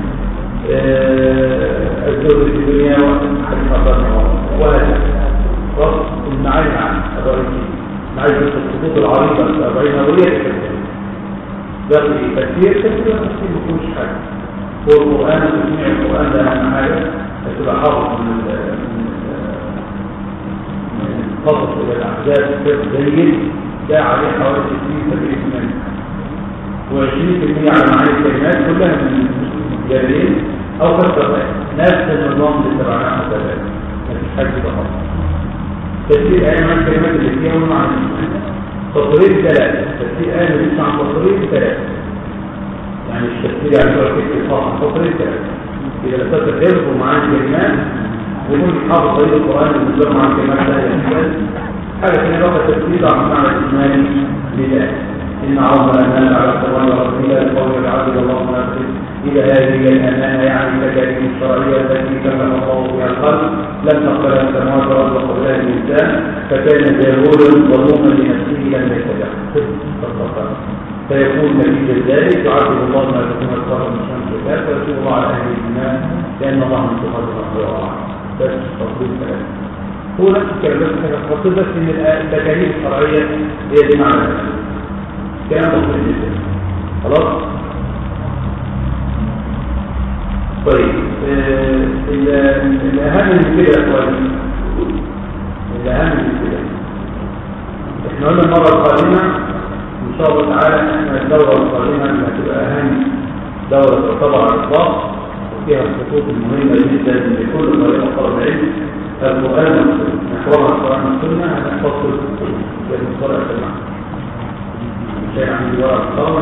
الزهد في الدنيا وحديث الله وهكذا المعاني العامه الرئيسيه معايز الخطوط العريضة الأربعين أولية ده تفسير تفسير تفسير ما يكونش حاجة. هو القرآن وتسميع القرآن ده أهم حاجة هتبقى حافظ من القصص إلى الأحداث كتاب جيد ده عليه حوالي ستين سبعين بالمئة وعشرين بالمئة على معاني الكلمات كلها من جارين أو كثرة نفس النظام اللي تبعناه مثلا مفيش حاجة كده خالص. تفسير آية من الكلمات اللي فيها ومعنى تطريق ثلاثة تفسير آية اللي بيسمع تطريق ثلاثة يعني التفسير يعني هو كيف صاحب تطريق ثلاثة إذا لفتت حفظ ومعاني الكلمات ويكون حافظ طريق القرآن المنزل مع الكلمات لا يحتاج حاجة ثانية بقى تفسير عن معنى الإجمالي لله إن عرضنا الناس على القرآن ورسول الله القول العبد الله منافق إذا هذه الأمانة يعني التكاليف الشرعية التي كمل الله بها الخلق لم تقبل السماوات والأرض وقبلها الإنسان فكان جاهولا ظلوما لنفسه لم يتبع فيكون نتيجة ذلك يعذب الله ما تكون القرآن من شمس الكتاب فيتوب الله على أهل الإيمان لأن الله من تقدم القرآن بس تفصيل ثلاثة هو نفس الكلام بس تفصيل بس إن التكاليف الشرعية هي دي معنى كلام تفصيل جدا خلاص. طيب الأهم من كده يا أخواني الأهم من كده احنا قلنا المرة القادمة إن شاء الله تعالى احنا الدورة القادمة اللي هتبقى أهم دورة تعتبر على الإطلاق وفيها الخطوط المهمة جدا لكل طريقة طلب العلم القرآن نحورها القرآن والسنة هنحفظ في المصطلح الجماعة مش هيعمل ورقة طبعا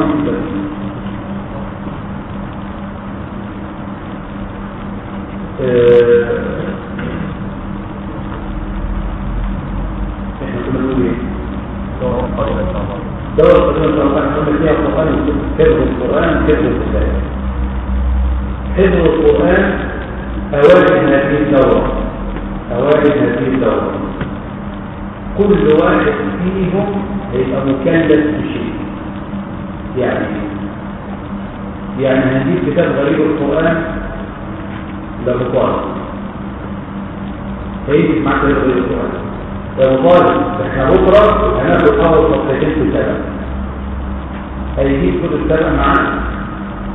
احنا كنا نقول ايه؟ دورة قادمة ان شاء الله. دورة قادمة ان شاء الله نقول فيها القرآن حفظ القرآن حفظ الكتاب. حفظ القرآن أوائل هذه الدورة أوائل هذه الدورة كل واحد فيهم هيبقى مكلف بشيء. يعني يعني هنجيب كتاب غريب القرآن ده مطالب هيجي معك غير القرآن ده مطالب احنا بكرة هناخد أول صفحتين في السبع هيجيب كل السبع معاه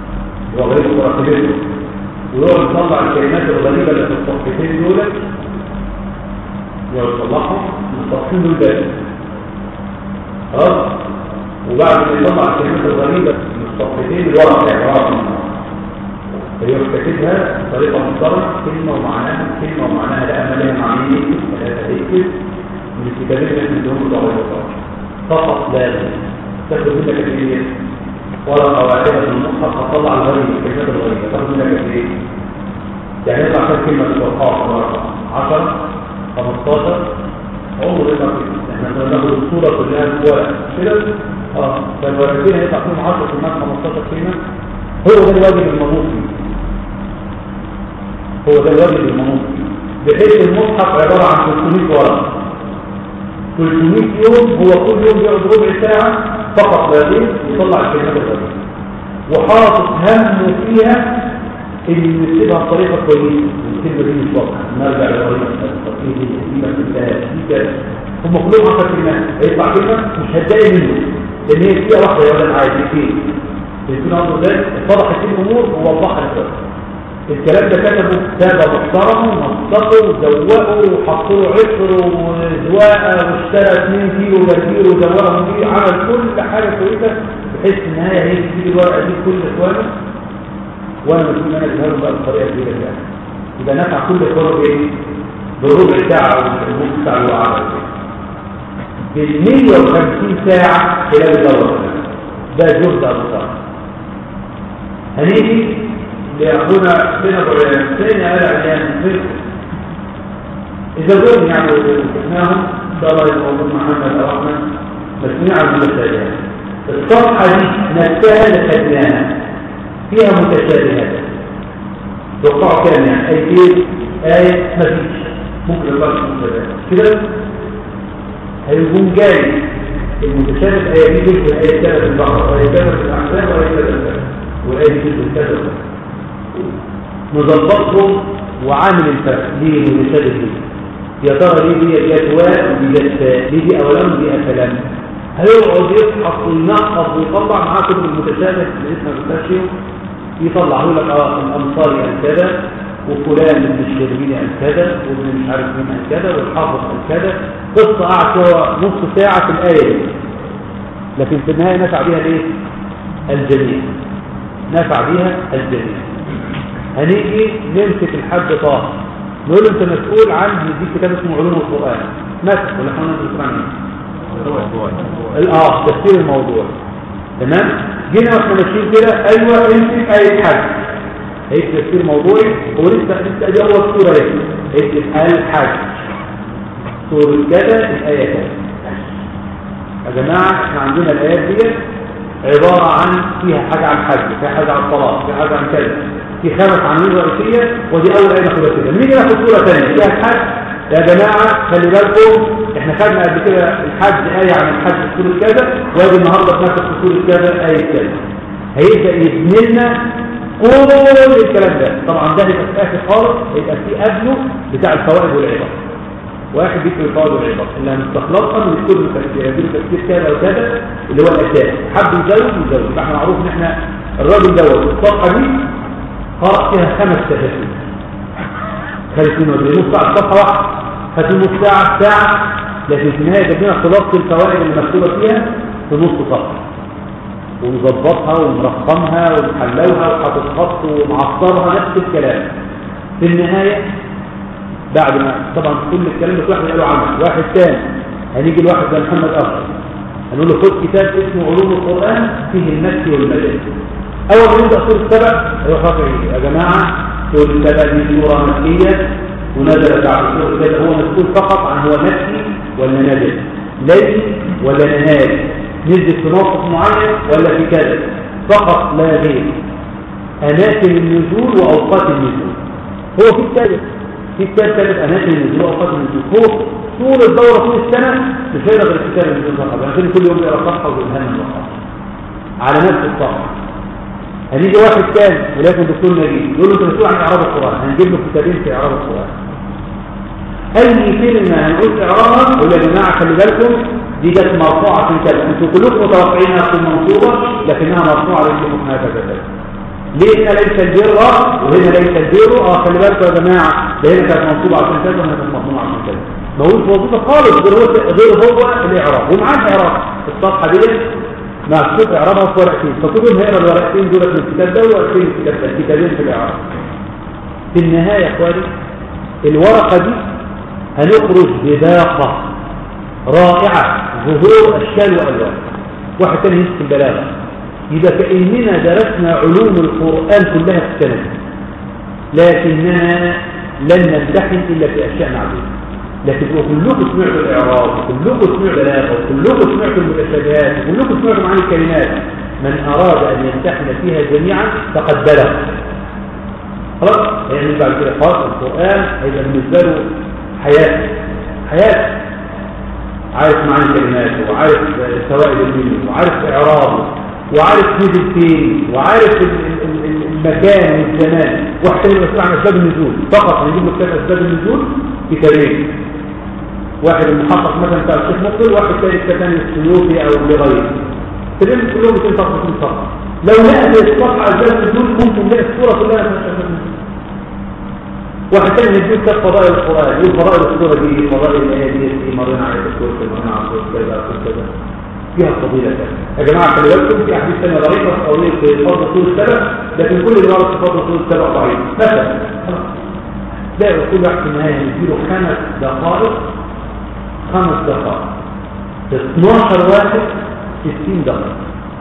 وغير القرآن كبيرته ويقعد يطلع الكلمات الغريبة اللي في الصفحتين دول يصلحهم مستقيم بالباب خلاص. وبعد ما يطلع الكلمات الغريبة مستقيمين الورق يعني ورق فيرتكبها بطريقة محترمة كلمة ومعناها كلمة ومعناها لا أملها معنية ثلاثة تكتب من الكتابين اللي عندهم ضغط فقط لازم تاخد منك كثير ورقة واحدة من المصحف هتطلع الغريب الكلمات الغريبة تاخد منك كثير يعني يطلع كم كلمة تتوقعها ورقة عشرة خمستاشر عمر يطلع كده احنا بناخد الصورة كلها ورقة كده اه فالورقتين هيطلع فيهم عشرة كلمات خمستاشر كلمة هو ده الواجب المنوط فيه هو ده الواجب المنوط فيه بحيث المصحف عبارة عن ثلاثمية ورقة ثلاثمية يوم هو كل يوم بيقعد ربع ساعة فقط لا يطلع الكلمات الغريبة وحاطط همه فيها ان نكتبها بطريقه كويسه الكلمه دي مش واضحه نرجع لطريقه التقييد دي دي كلها دي كده هم كلهم عشر كلمات هيطلع كلمه مش هتضايق منه لان هي فيها واحده يا ولد عادي فيه يكون عنده ذلك اتضحت فيه الامور ووضحها للشخص الكلام ده كتبه كتابه محترمه ونسقه وزوقه وحطوا له عطر وزواقه واشترى اثنين كيلو جرجير وزوقهم بيه عمل كل حاجه كويسه بحيث في النهايه هي تجيب الورقه دي كل اخوانه وانا مسؤول انا اجهزه بقى بالطريقه دي كده يبقى نفع كل اخوانه بايه؟ بالربع ساعه والنص ساعه اللي هو عمله بال مية وخمسين ساعه خلال الدوره ده جزء ابطال هنيجي لأخونا سنة بريان سنة قال عيان فكر إذا قلنا يعني وقفناهم إن شاء الله يبقى موجود محمد أو أحمد بس نعم المسائل الصفحة دي نفسها لخدناها فيها متشابهات توقعوا كام يعني آيتين آية مفيش ممكن يطلعش متشابهات كده هيكون جاي المتشابه آية دي تلك الآية كذا في البحر وآية كذا في الأحزاب وآية كذا في الأحزاب والآية دي تلك كذا نظبطهم وعامل الفرق ليه متشابه ليه يا ترى ليه دي جت واء ودي جت فاء ليه دي اولا ودي افلام هيقعد يفحص وينقص ويطلع معاه كتب المتشابه اللي اسمه بتاشيو يطلعه لك اه الانصاري قال كذا وفلان من الشربيني قال كذا وابن مش عارف مين قال كذا والحافظ قال كذا قصه قعد هو نص ساعه في الايه دي لكن في النهايه نفع بيها الايه؟ الجميع نفع بيها الجميع هنيجي نمسك الحد طه نقول له انت مسؤول عن دي كتاب اسمه علوم القرآن مثلا ولا احنا نقول ايه اه تفسير الموضوع تمام جينا واحنا ماشيين كده ايوه امسك اي حد هيك تفسير موضوعي هو لسه لسه دي اول صوره ليه اكتب الحج صوره كذا الايه كذا يا جماعه احنا عندنا الايات دي عباره عن فيها حاجه عن الحج فيها حاجه عن الطلاق فيها حاجه عن كذا في خمس عناوين رئيسيه ودي اول ايه ناخدها كده نيجي ناخد صوره ثانيه فيها الحج يا جماعه خلي بالكم احنا خدنا قبل كده الحج ايه عن الحج في سوره كذا وادي النهارده بناخد في سوره كذا ايه كذا هيبدا يبني لنا كل الكلام ده طبعا ده هيبقى في اخر خالص هيبقى في قبله بتاع الفوائد والعبر واحد بيكتب الفوائد والعبر اللي هنستخلصها من كل تفسير تفسير كذا وكذا اللي هو الاساس حب يزود يزود يبقى احنا معروف ان احنا الراجل دوت الصفحه دي قرأ فيها خمس تفاسير خلص منه نص ساعة صفحة واحدة خلص نص ساعة ساعة لكن في النهاية جبنا خلاصة الفوائد اللي مكتوبة فيها في نص صفحة ومظبطها ومرقمها ومحلوها وحاطط خط ومعصرها نفس الكلام في النهاية بعد ما طبعا كل الكلام ده واحد قالوا عمل واحد ثاني هنيجي لواحد زي محمد آخر هنقول له خد كتاب اسمه علوم القرآن فيه المكي والمدني أول ما نبدأ سورة السبع أيها خاطئين يا جماعة سورة السبع دي سورة مكية ونزلت بعد سورة السبع هو مسؤول فقط عن هو مكي ولا نزل ليل ولا نهاري نزل في موقف معين ولا في كذا فقط لا غير أماكن النزول وأوقات النزول هو في الثالث في الثالث ثالث أماكن النزول وأوقات النزول هو طول الدورة طول السنة مش هيقدر غير الكتاب النزول فقط عشان كل يوم يقرأ صفحة ويلهمنا صفحة على نفس الصفحة هنيجي واحد تاني ولكن دكتور نجيب يقول له انت مسؤول عن اعراب القران هنجيب له كتابين في اعراب القران اي كلمه هنقول اعرابها قول يا جماعه خلي بالكم دي جت مرفوعه في كذا انتوا كلكم متوقعينها تكون منصوبه لكنها مرفوعه لانكم هكذا كذا ليه هنا ليس البر وهنا ليس البر اه خلي بالكم يا جماعه ده هنا كانت منصوبه عشان كذا وهنا كانت مضمونه عشان كذا ما هوش وظيفة خالص غير هو غير هو الإعراب ومعاه الإعراب الصفحة دي مكتوب إعرابها في ورقتين فكلهم هيقرا الورقتين دول من الكتاب ده وورقتين من الكتاب ده كتابين في الإعراب. في النهاية يا إخواني الورقة دي هنخرج بباقة رائعة ظهور أشكال وألوان. واحد تاني يمسك البلاغة يبقى كأننا درسنا علوم القرآن كلها في السنة لكننا لن نمتحن إلا في أشياء معلومة. لكن كلكم سمعتوا الإعراب وكلكم سمعتوا البلاغة وكلكم سمعتوا المتشابهات وكلكم سمعتوا معاني الكلمات. من أراد أن يمتحن فيها جميعا فقد بلغ. خلاص يعني بعد كده خلاص القرآن هيبقى بالنسبة له حياة حياة عارف معاني الكلمات وعارف سوائل الميل وعارف إعرابه وعارف نزل فين وعارف المكان والزمان. واحد تاني مسؤول عن أسباب النزول فقط هنجيب له كتاب أسباب النزول كتابين. واحد المحقق مثلا بتاع الشيخ مقبل واحد تاني كتاب السيوطي أو لغيره كلهم كلهم بتين فقط من فقط. لو لقى في الصفحة أسباب النزول ممكن نلاقي الصورة كلها من أسباب النزول. واحد تاني يجيب كتاب فضائل القرآن يقول فضائل الصورة دي فضائل الآية دي مرينا على الكورس مرينا على الكورس كذا كذا فيها فضيلة ثانية. يا جماعة خلي بالكم في أحاديث ثانية ضعيفة قوية في فضل طول السبع لكن كل اللي ورد في فضل طول السبع ضعيف. مثلا تلاقي كل واحد في النهاية يديله خمس دقائق خمس دقائق اثناشر واحد ستين دقيقة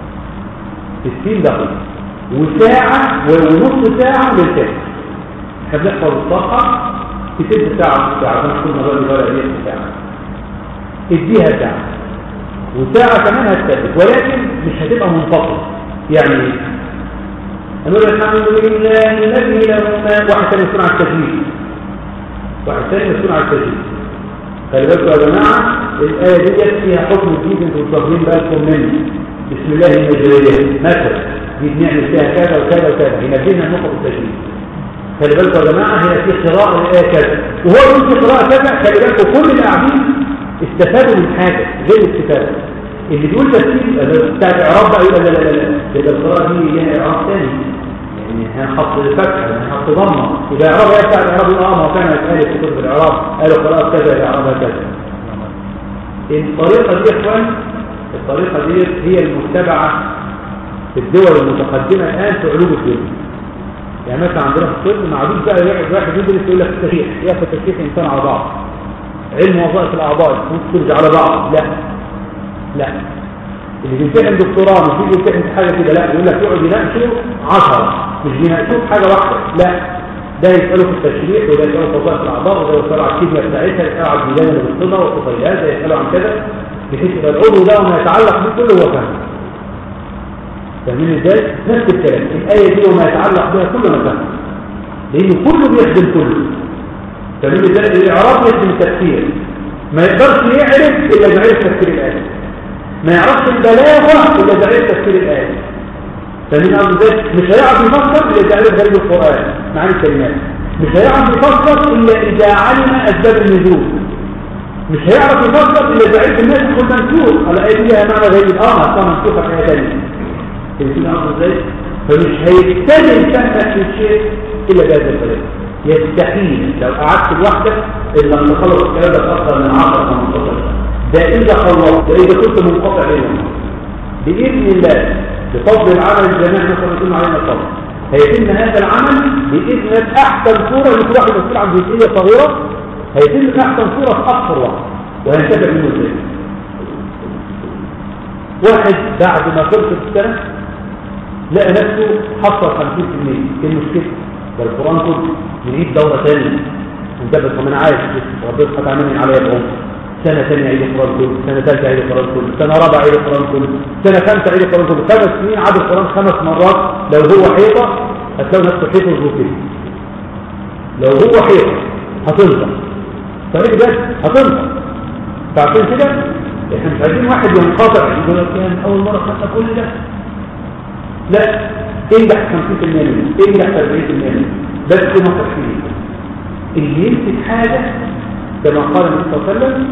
ستين دقيقة وساعة ونص ساعة للكتاب. احنا بنحفظ الصفحة في ست ساعة ونص ساعة عشان نكون نغير الورقة دي في ساعة اديها ساعة وساعة كمان هتثبت ولكن مش هتبقى منفصل. يعني ايه؟ نقول الحمد لله الذي له ما واحد ثاني يكون على التجويد واحد ثاني يكون على التجويد. خلي بالكم يا جماعة الآية دي فيها حكم جديد انتوا واخدين بالكم منه. بسم الله المجريات مثلا دي بنعمل فيها كذا وكذا وكذا ينبهنا نقطة التجويد. خلي بالكم يا جماعة هنا في قراءة الآية كذا وهو يقول في قراءة كذا. خلي بالكم كل اللي قاعدين استفادوا من حاجة غير الاستفادة. اللي بيقول تفسير بتاع الإعراب بقى يقول لا لا لا لا ده القراءة دي ليها إعراب ثاني يعني هنحط فتح هنحط ضمة إذا إعراب هي بتاع الإعراب اه ما كان يتقال في كتب الإعراب قالوا قراءة كذا الإعراب كذا. الطريقة دي يا إخوان الطريقة دي هي المتبعة في الدول المتقدمة الآن في علوم الدنيا. يعني مثلا عندنا في الطب معدود بقى واحد واحد يدرس يقول لك التشريح ياخد تشريح الإنسان على بعض علم وظائف الأعضاء ممكن ترجع على بعض. لا لا اللي بيمتحن دكتوراه مش بيجي يمتحن في حاجة كده لا يقول لك يقعد يناقشه عشرة مش بيناقشوه حاجة واحدة. لا ده يسأله في التشريح وده يسأله في وظائف الأعضاء وده يسأله على الكيمياء بتاعتها يسأله على البلاد اللي بالصدى والطفيلات ده يسأله عن كذا بحيث يبقى العضو ده وما يتعلق به كله هو فاهم. فاهمين ازاي؟ نفس الكلام الآية دي وما يتعلق بها كله ما فاهم لأن كله بيخدم كله. فاهمين ازاي؟ الإعراب يخدم التفسير ما يقدرش يعرف إلا بعرف تفسير الآية ما يعرفش البلاغة إلا بعرف تفسير الآية. فاهمين ازاي؟ مش هيعرف يفسر إلا إذا عرف غريب القرآن معاني الكلمات. مش هيعرف يفسر إلا إذا علم أسباب النزول. مش هيعرف يفسر إلا إذا عرف الناس كل منسوخ على آية ليها معنى غير الآن أصلا منسوخة في آية ثانية. فاهمين ازاي؟ فمش هيبتدئ فهمك في الشيء إلا بهذا الكلام. يستحيل لو قعدت لوحدك إلا أن تخلص الكلام ده أكثر من عشرة خمستاشر ده إذا خلصت ده إذا كنت منقطع بينهم بإذن الله بفضل العمل الجماعي نحن نقول علينا الفضل هيتم هذا العمل بإذن أحسن صورة لكل واحد مسؤول عن جزئية صغيرة هيتم أحسن صورة في أقصر وقت وهنتبع منه ازاي. واحد بعد ما خلصت السنة لقى نفسه حصل خمسين في المية ايه المشكلة؟ ده القرآن كله نريد دورة ثانية ونثبت ومن عايش ربنا سبحانه وتعالى عليا بعمر سنة ثانية عيد القرآن كله سنة ثالثة عيد القرآن كله سنة رابعة عيد القرآن كله سنة خمسة عيد القرآن كله خمس سنين عاد القرآن خمس مرات. لو هو حيطة هتلاقي نفسه حيطة وزوكيه لو هو حيطة هتنطق طريق ده هتنطق. فعشان كده احنا مش عايزين واحد ينقطع يقول لك كان أول مرة خدنا كل ده لا انجح خمسين في المية منه انجح أربعين في المية منه بس ما تحكيه اللي يمسك حاجة كما قال النبي صلى الله عليه وسلم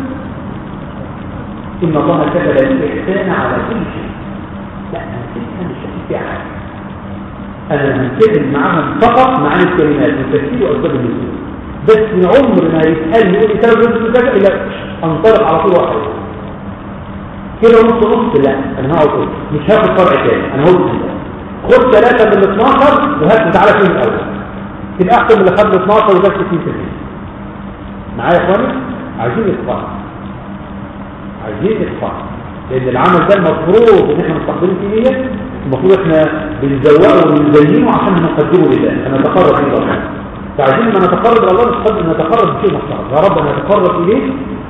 إن الله كتب الإحسان على كل شيء. لا همسكها مش هسيب فيها حاجة أنا همسكها معاهم فقط معاني الكلمات والتفسير وأسباب النزول بس من عمر ما يسألني يقول لي سبب نزول كذا إلا أنطلق على طول واحد كده نص نص. لا أنا هقعد أقول مش هاخد فرع تاني، أنا هقول خد ثلاثة من الاثناشر وهات تعالى فين الأول تبقى أحسن من اللي خد الاثناشر وده ستين في المية. معايا يا إخواني؟ عايزين إتقان، عايزين إتقان، لأن العمل ده المفروض إن إحنا مستقبلين فيه نية، المفروض إحنا بنزوقه ونزينه عشان نقدمه لله، أنا نتقرب إلى الله. فعايزين لما نتقرب إلى الله نتقرب نتقرب بشيء محترم، يا رب أنا أتقرب إليه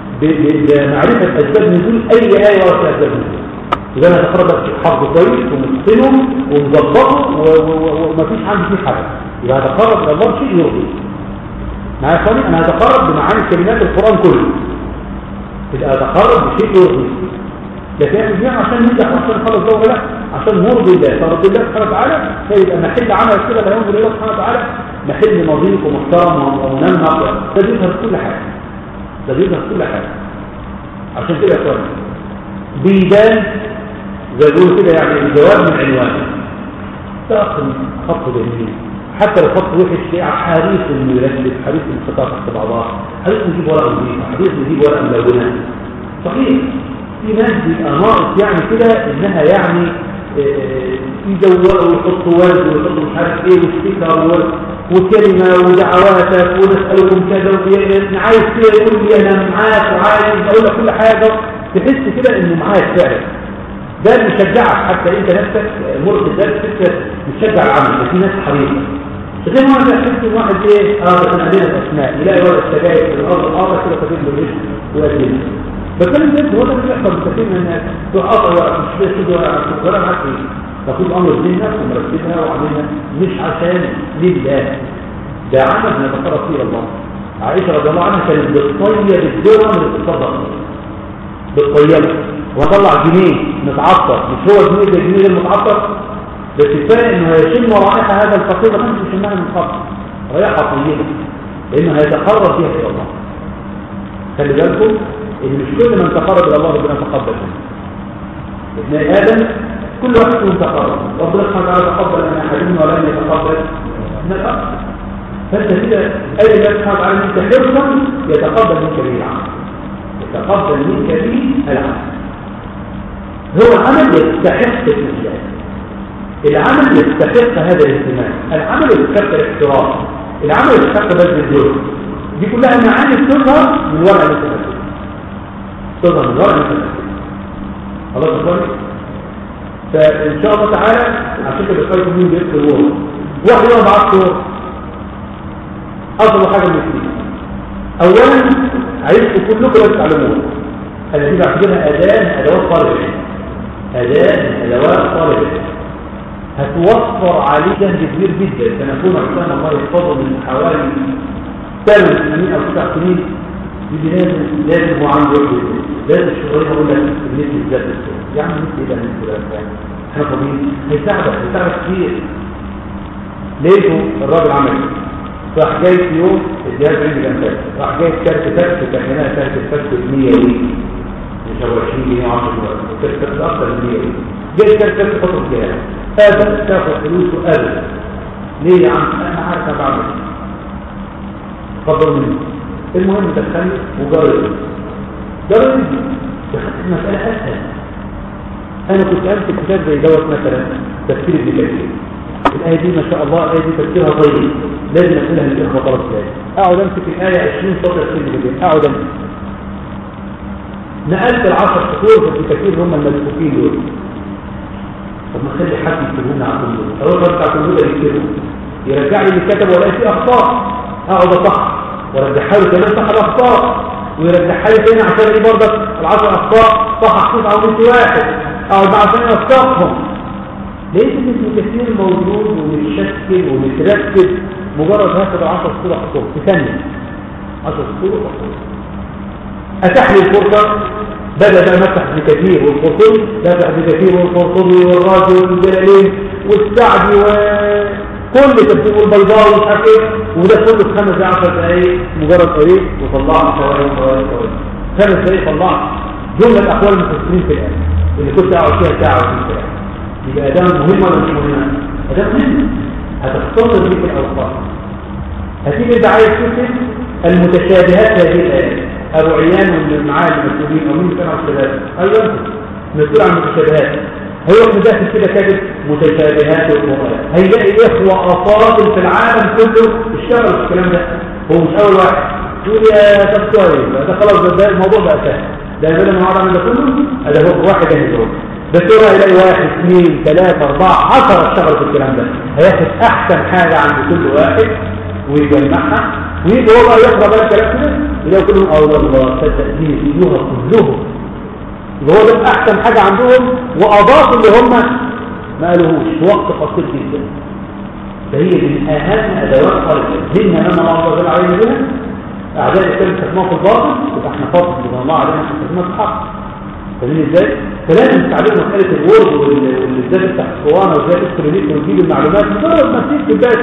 بمعرفة أسباب نزول أي آية ورا في أسباب نزول. إذا أنا أتقرب بحفظ كويس ومتقنه ومظبطه ومفيش عندي فيه حاجة، يبقى أتقرب إلى الله بشيء يرضي. معايا يا إخواني؟ أنا أتقرب بمعاني كلمات القرآن كله، يبقى أتقرب بشيء يرضي. لكن احنا عشان ننجح عشان نخلص ده ولا عشان نرضي الله، فرضي الله سبحانه وتعالى فيبقى محل عمل كده لا ينظر الله سبحانه وتعالى محل نظيف ومحترم ومنمق. ده بيظهر في كل حاجه، ده بيظهر في كل حاجه. عشان كده يا اخوان بيبان زي ما بيقولوا كده يعني الجواب من عنوانه تاخد خط جميل، حتى لو خط وحش تلاقيه حريص انه يرتب، حريص انه يحطها تحت بعضها، حريص انه يجيب ورقه نظيفه، حريص انه يجيب ورقه ملونه. صحيح في ناس بيبقى ناقص يعني كده انها يعني يدوروا ويحطوا ورد ويحطوا مش عارف ايه وستيكر وكلمه ودعواتك ونسالكم كذا وأنا عايز كده يقول لي انا معاك وعايز اقول لك كل حاجه، تحس كده انه معاك فعلا. ده اللي يشجعك حتى انت نفسك مرت الدرس تفكر تشجع العمل. في ناس حريصه زي ما انا شفت واحد ايه اه كان عندنا الاسماء يلاقي ورق السجاير في الارض الارض كده كاتب له الاسم ويقدمه. بتكلم جد هو ده اللي بيحصل بكثير من الناس تقاطع ورقه مش كده ولا معاك ايه تاخد امر ذهنك ومرتبها وعاملها مش عشان لله، ده عمل نتقرب فيه الله. عائشه رضي الله عنها كانت بتطيب الدرهم اللي بتتصدق بتطيبها وطلع جنيه متعطر، مش هو الجنيه ده الجنيه المتعطر بس الفرق انه هيشم رائحه هذا الفقير ما مش يشمها من قبل رائحه طيبه لانه هيتقرب فيها الى الله. خلي بالكم ان مش كل من تقرب الى الله ربنا تقبل منه. ابن ادم كل واحد فيهم تقرب، ربنا سبحانه وتعالى تقبل من احدهم ولم يتقبل من الاخر. فانت كده اي الله سبحانه وتعالى منك حرصا يتقبل منك به العمل، يتقبل منك به العمل. هو عمل يستحق الاسلام، العمل يستحق هذا الاهتمام، العمل يستحق الاحترام، العمل يستحق بذل الجهد. دي كلها معاني بتظهر من ورع التفكير، تظهر من ورع التفكير. خلاص يا اخواني؟ فان شاء الله تعالى عشان كده بتخيل مين بيدخل الورق واحد يوم بعد شهور اصل حاجه من الاثنين. اولا عايزكم كلكم تتعلمون التي بعتبرها اداه ادوات طالب العلم، اداه ادوات طالب العلم هتوفر عليه جهد كبير جدا. سنكون عشان الله يحفظه من حوالي ثمان سنين او تسع سنين يجي لازم لازم هو عنده وجه لازم الشغلانه يقول لك النت بالذات يا عم النت ايه ده النت ده يعني احنا طبيعي هيساعدك هيساعدك كتير. لقيته الراجل عمل ايه؟ راح جاي في يوم الجهاز عندي كان فاكس، راح جاي كارت فاكس كان هنا كارت فاكس ب مية وي مش هو عشرين جنيه وعشرة دولار، كارت فاكس اكتر من مية وي. جاي كارت فاكس تحطه في الجهاز هذا تاخد فلوسه ابدا. ليه يا عم؟ انا عارف انا بعمل اتفضل مني. المهم دخلني وجرب جرب دخلت المسألة أسهل. أنا كنت أمسك كتاب زي دوت مثلا تفسير ابن كثير، الآية دي ما شاء الله الآية دي تفسيرها طيب لازم أسألها للإخوة طرف ثاني، أقعد أمسك الآية عشرين سطر تفسير ابن كثير أقعد أمسك. نقلت العشر سطور في ابن كثير هم المسكوكين دول. طب ما خلي حد يكتبون عنهم دول، أروح أرجع كمبيوتر يكتبوا يرجع لي اللي كتب ولا فيه أخطاء، أقعد أصحح ورجعها له كمان صح الاخطاء ويرجعها لي تاني عشان ايه برضك العشر اخطاء صح تسعة ومية واحد اقعد مع ثاني اصحاحهم. لقيت ان ابن كثير موجود ومتشكل ومترتب مجرد هاخد العشر سطور احطهم في ثانيه عشر سطور احطهم. اتاح لي الفرصه بدأ بقى مفتح ابن كثير والقرطبي مفتح ابن كثير والقرطبي والرازي والجلالين والسعدي و كل تفسير البيضاوي مش عارف ايه وده كله في خمس دقايق عشر دقايق مجرد قريب وطلعت فوائد فوائد فوائد خمس دقايق طلعت جمله اقوال المفسرين في الايه اللي كنت اقعد فيها ساعه ولا ساعه. يبقى اداه مهم ولا مش مهم؟ اداه مهم هتختصر بيك الاوقات. هتيجي انت عايز تكتب المتشابهات هذه الآيات أبو عيان واللي معاه المسؤولين أو مين كانوا على الشباب أيضا مسؤول عن المتشابهات هو ابن داخل كده كاتب متشابهات القرآن هيلاقي إخوة أفاضل في العالم كله اشتغلوا في الكلام ده هو مش أول واحد تقول يا تبتوي ده خلاص ده الموضوع بقى سهل ده بدل ما نقعد ده كله هذا هو واحد هيزور بس هو هيلاقي واحد اثنين ثلاثة أربعة عشرة اشتغلوا في الكلام ده هياخد أحسن حاجة عند كل واحد ويجمعها ويجي هو بقى يقرأ بقى الكلام كده يلاقوا كلهم أول الله صدق دين يجوها كلهم يبقى هو ده أحسن حاجة عندهم وأضافوا اللي هم ما قالوهوش وقت قصير جدا فهي من أهم أدوات خارج الدين أمام الله عز وجل علينا بها أعداء الإسلام يستخدموها في الباطل يبقى احنا فاضل بما الله علينا نستخدمها في الحق فاهمين ازاي؟ فلازم نستعمل مسألة الورد والإزاي بتاع الصوانة وإزاي تستخدمين ونجيب المعلومات مجرد ما تكتب بس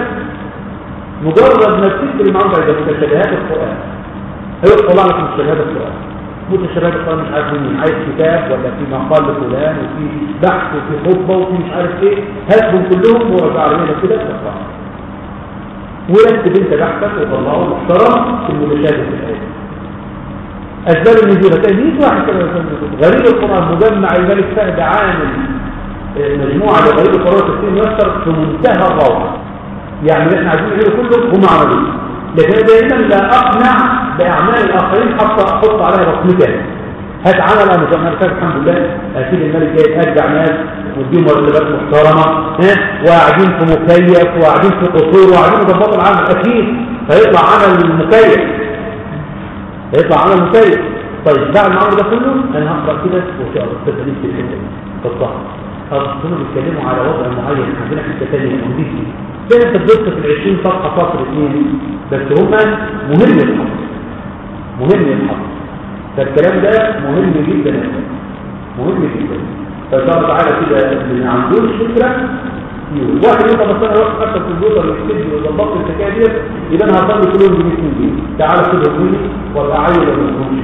مجرد ما تكتب المعلومات إذا متشابهات القرآن هيبقى طلع لك متشابهات القرآن متشابهات القرآن مش عارف مين عايز كتاب ولا في مقال لفلان وفي بحث وفي خطبة وفي مش عارف ايه هاتهم كلهم ورجع علينا كده تقرأ ورتب انت بحثك وطلعه محترم في المتشابه في الآية أسباب النزول تأمين واحد كده غريب القرآن مجمع الملك فهد عامل مجموعة لغريب القرآن تفسير ميسر في منتهى الروعة يعني اللي احنا عايزين نعمله كله هم عملوه لكن دائما لا أقنع بأعمال الآخرين حتى أحط عليها رسمتين هات عمل أنا مجمع الحمد لله أكيد الملك جاي أرجع ناس وديهم مرتبات محترمة وقاعدين في مكيف وقاعدين في قصور وقاعدين مضبط العمل أكيد فيطلع عمل مكيف هيطلع عمل مكيف طيب بعد العمل ده كله أنا هقرأ كده وشاء الله تدريب في الحتة في الظهر أصدقائنا بيتكلموا على وضع معين عندنا حتة تانية أمريكي زي أنت تبص في العشرين صفحة سطر اثنين بس هما مهم الحق مهم الحق فالكلام ده مهم جدا مهم جدا فصار تعالى كده اللي ما عندوش فكرة واحد يبقى مثلا يروح حتى في الكمبيوتر ويكتب ويظبط الحكايه ديت يبقى انا هضل كلهم ب مية جنيه تعالى خد مني وابقى عايز ولا مش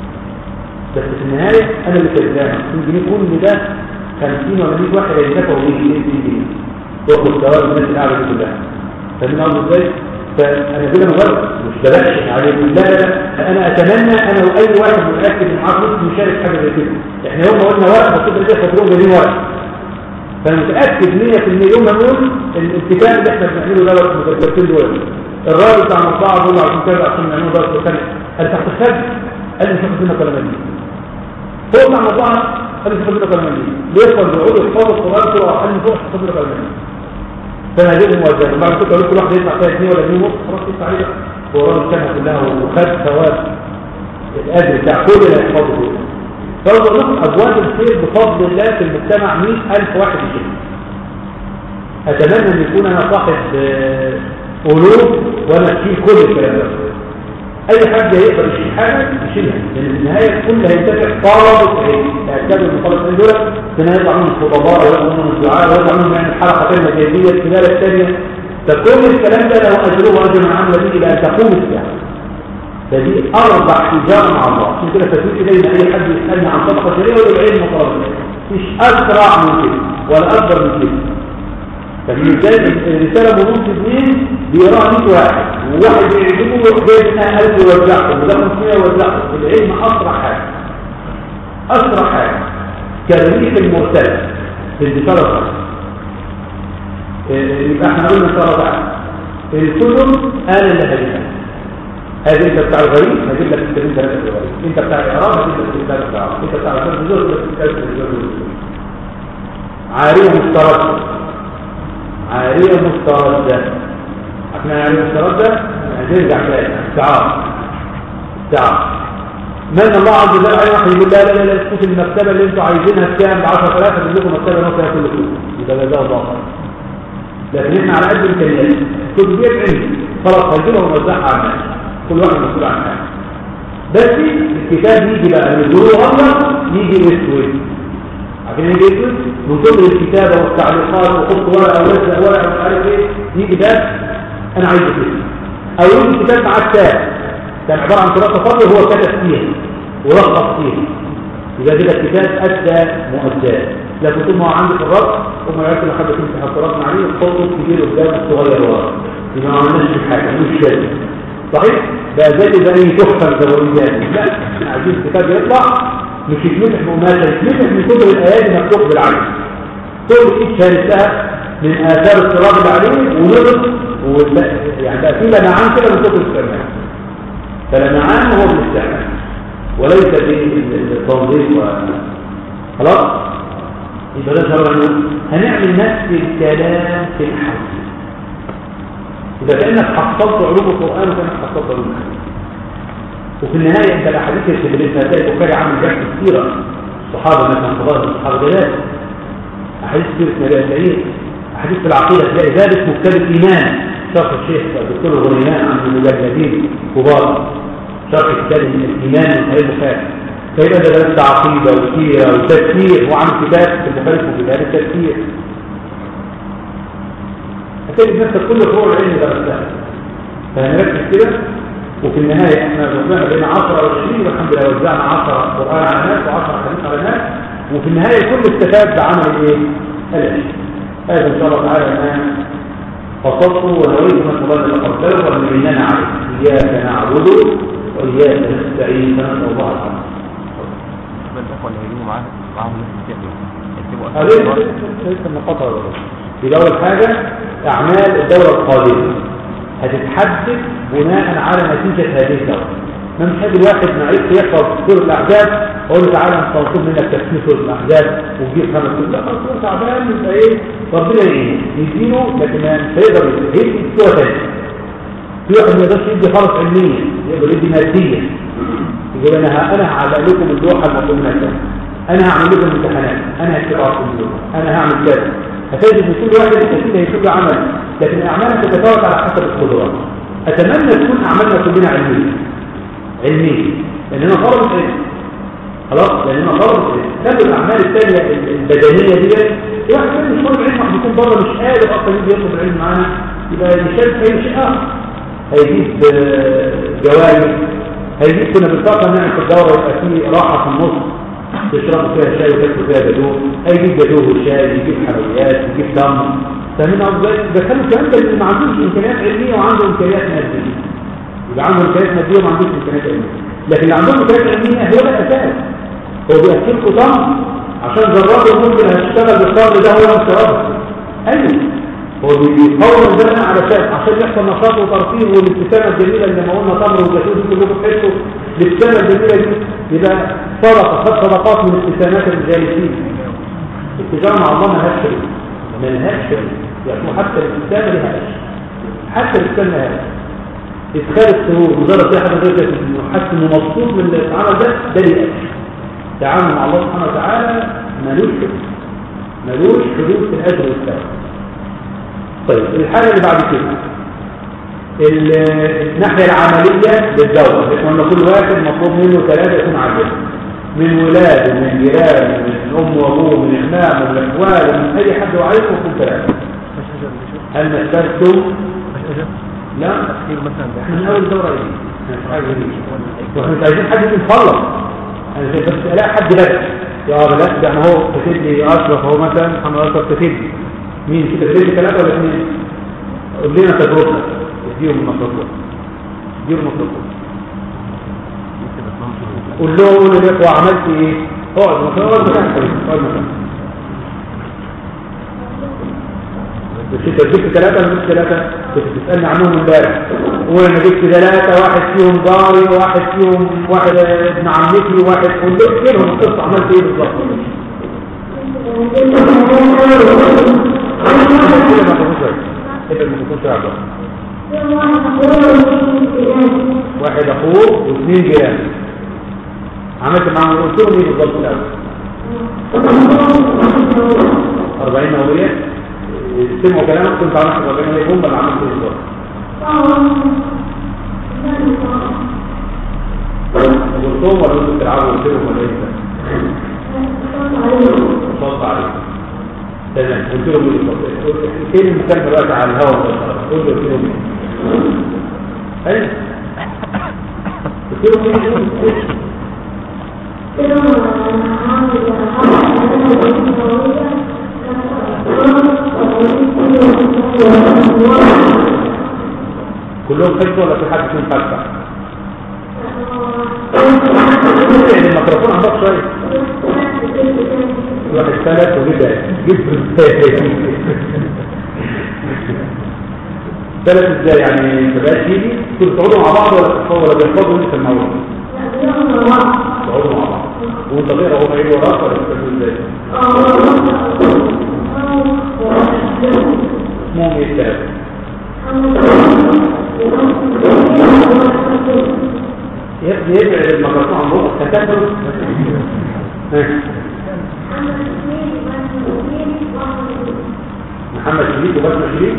بس في النهايه انا اللي كسبان مية جنيه كل ده خمسين ولا مية واحد هيدفعوا مية جنيه مية جنيه واخد ثواب الناس اللي قاعده كلها فاهمين قصدي ازاي؟ فانا كده مجرد مش ببشر عليكم لا لا لا انا اتمنى انا واي واحد متاكد ان معاه فلوس يشارك حاجه زي كده احنا يوم ما قلنا ورق بس كده فاكرين جايبين ورق فانا متاكد مية في المية يوم ما نقول الاتفاق اللي احنا بنعمله ده المدرسين دول الراجل بتاع المطبعه دول عشان كده عشان نعمله درس ثاني قال تحت الخد قال لي مش هاخد منك كلام دي هو بتاع المطبعه قال لي مش هاخد منك كلام دي بيفضل بيقعدوا يحفظوا القران كده وقال لي فوق مش هاخد منك كلام دي فانا هجيبهم وزن وبعد كده قلت كل واحد يدفع فيها جنيه ولا جنيه ونص خلاص يدفع عليه ورانا السنه كلها وخد ثواب الاجر بتاع كل اللي هيحفظوا دول فأوضع لكم أبواب الخير بفضل الله في المجتمع مئة ألف واحد يشيل أتمنى أن يكون أنا صاحب قلوب وأنا أشيل كل الكلام ده أي حد يقدر يشيل حاجة يشيلها لأن في النهاية كل هينتفع طالب هيأكدوا من طالب دول كنا يطلع منهم الخطباء ويطلع منهم الدعاء ويطلع منهم يعني الحلقة المجازية الكبيرة الثانية فكل الكلام ده لو أجروه أجر عامل به إلى أن تقوم الساعة فدي أربع تجارة مع الله عشان كده فتوت إلينا أي حد يسألني عن صدقة جارية ولا العلم وطلب مش أسرع من كده ولا أكبر من كده فبالتالي الرسالة بنص اثنين بيقراها مية واحد وواحد يعجبه ويروح جايب منها ألف يوزعهم وده خمسمية يوزعهم العلم أسرع حاجة أسرع حاجة كالريح المرسلة في الرسالة الصحيحة يبقى احنا قلنا صار الكتب أنا اللي هجيبها هذه انت بتاع الغريب هجيب لك الكلام ثلاثة الغريب انت بتاع الاعراب هجيب لك الكلام بتاع الاعراب انت بتاع الفرد زور هجيب لك الكلام عارية مستردة عارية مستردة احنا عارية مستردة هنرجع تاني استعار استعار من الله عز وجل عليه واحد يقول لا لا لا لا تشوف المكتبة اللي انتوا عايزينها بكام ب عشرة آلاف هجيب لكم مكتبة نصها كل كتب يبقى جزاه الله خير لكن احنا على قد الامكانيات كتب بيت علم خلاص هجيبها ونوزعها على الناس كل واحد مسؤول عن حاجه بس الكتاب يجي بقى من الدروس غلط يجي اسود عشان يجي اسود وتقول الكتابه والتعليقات وحط ورقه ورقه ورقه مش عارف ايه يجي ده انا عايز كده او يجي الكتاب مع الكتاب كان عباره عن ثلاثه فضل هو كتب فيها ولخص فيها يبقى كده الكتاب ادى مؤداه لكن طول ما هو عندك الربط هم العيال اللي حابه تمسح الربط عليه الخط الكبير قدام الصغير ورا يبقى ما عملناش حاجه مش شايف صحيح ده زي زي تحفه زوجيات. لا احنا عايزين الكتاب يطلع مش يتمسح بقماشه، يتمسح من كتب الايات المكتوب بالعين. كل شيء شاركتها من اثار التراب اللي عليه ونضف ولا يعني بقى في لمعان كده من كتب الاستعمال. فلمعان هو بالاستعمال وليس بالتنظيف خلاص. يبقى ده شرط هنعمل نفس الكلام في الحج. إذا كأنك حصلت علوم القرآن وكأنك حصلت علوم الحديث. وفي النهاية أنت الأحاديث اللي أنت هتلاقي البخاري عامل جهد كثيرة الصحابة مثلا فضائل الصحابة دلال أحاديث كثيرة نبي السعيد أحاديث في العقيدة تلاقي ذلك مكتب الإيمان شرح الشيخ الدكتور الغنيمان عن المجلدين كبار شرح كتاب الإيمان من صحيح البخاري. فيبقى ده درس عقيدة وسيرة وتفسير وعن كتاب في البخاري في كتاب التفسير. هتجد نفسك كل فروع العلم درستها. فهنركز كده وفي النهاية احنا وزعنا بين عشرة وعشرين والحمد لله وزعنا عشرة قرآن على الناس وعشرة حديث على الناس وفي النهاية كل استفاد بعمل ايه؟ الاشياء. هذا ان شاء الله تعالى انا فصلت ونريد من الله لقد ومننا عليه. إياك نعبد وإياك نستعين فنسأل الله العافية. الإخوة اللي هيجوا معاهم معاهم ناس يكتبوا هذه ليس النقاط. يبقى أول حاجة أعمال الدورة القادمة هتتحدد بناء على نتيجة هذه الدورة. ما مش هاجي الواحد معرفة يحفظ سورة الأحزاب وأقول له تعالى أنت مطلوب منك تفسير سورة الأحزاب وتجيب خمس سورة. لا خلاص سورة تعبان يبقى إيه؟ ربنا يعينه يديله لكن مش هيقدر يدي سورة ثانية. في واحد ما يقدرش يدي خالص علميا يقدر يدي ماديا. يقول أنا أنا هعلق لكم اللوحة المطلوب منك، أنا هعمل لكم امتحانات، أنا هكتب عليكم اللوحة، أنا هعمل كذا. هتجد ان كل واحد يستفيد هيكون له عمل لكن اعمالنا تتفاوت على حسب القدرات. اتمنى تكون اعمالنا كلنا علميه علميه لاننا فرض ايه خلاص لاننا فرض ايه كل الاعمال الثانيه البدنيه دي واحد مش فرض علم واحد يكون بره مش قادر اصلا يجي يطلب العلم معانا يبقى يشارك في اي شيء اخر. هيجيب جوائز هيجيب كنا بالطاقه نعمل في الدوره يبقى فيه راحه في النص تشربوا فيها شاي وتاكلوا فيها جاتوه، هيجيب جاتوه والشاي يجيب حلويات يجيب تمر. فاهمين ازاي؟ ده كانوا الكلام ده اللي ما عندوش امكانيات علميه وعنده امكانيات ماديه. يبقى عنده امكانيات ماديه وما عندوش امكانيات علميه. لكن اللي عنده امكانيات علميه هو ده الاساس. هو بياكلكم تمر عشان جربوا ممكن هتشتغل بالتمر ده هو الشراب. ايوه هو بيقوم البناء علشان عشان يحصل نشاط وترفيه والابتسامه الجميله اللي لما قلنا تمر وجاتوه دي كلكم تحسوا الابتسامه الجميله دي يبقى صدقه خد صدقات من الابتسامات الجالسين. التجاره مع الله مالهاش شيء مالهاش شيء يعني حتى الابتسامه لها شيء حتى الابتسامه لها ادخال السرور مجرد زي حاجه زي انه حاسس انه مبسوط من العمل ده ده ليه التعامل مع الله سبحانه وتعالى ملوش ملوش حدود في الاجر والثواب. طيب الحاجة اللي بعد كده الناحية العملية للدولة احنا قلنا كل واحد مطلوب منه ثلاثة يكون عندنا من ولاده من جيرانه من أم وأبوه من إخنامه من إخواله من أي حد وعيكم يكون ثلاثة. هل نستخدم؟ لا احنا من أول دورة ايه؟ حاجة دي واحنا مش عايزين حد يتخلص أنا بس ألاقي حد بس يا بلاش ده هو كتب لي أشرف هو مثلا محمد أشرف كتب لي مين كده تدريب ثلاثة ولا اثنين؟ قول لنا تجربة اديهم المطلوب اديهم المطلوب قول له قول له وعملت ايه؟ اقعد مكان اقعد مكان كويس اقعد مكان بس انت جبت ثلاثة ولا جبت ثلاثة؟ كنت بتسألني عنهم امبارح قول انا جبت ثلاثة واحد فيهم جاري وواحد فيهم واحد ابن عمتي وواحد قول له احكي لهم القصة عملت ايه بالظبط؟ واحد اخوه واثنين جيران عملت معهم قلت لهم ايه بالظبط الاول أربعين نووية سمعوا كلامك كنت عملت أربعين نووية هم اللي عملت ايه بالظبط قلتهم ولا قلت تلعبوا قلت لهم ولا ايه صوت عليك تمام قلت لهم ايه فين المكان دلوقتي على الهواء قلت لهم ايه قلت لهم كلهم خشوا ولا في حد فيهم خشع الميكروفون عندك شويه واحد ثلاث وكده جبت ثلاث ازاي يعني ما بقاش يجي كنتوا تقعدوا مع بعض ولا ولا بيحفظوا انت الموضوع تقعدوا مع بعض وانت غير هم يجوا وراك ولا بتعملوا ازاي اسمهم ايه الثلاثه يبعد الميكروفون عن بقك تكتب محمد شريك وبسمة شريك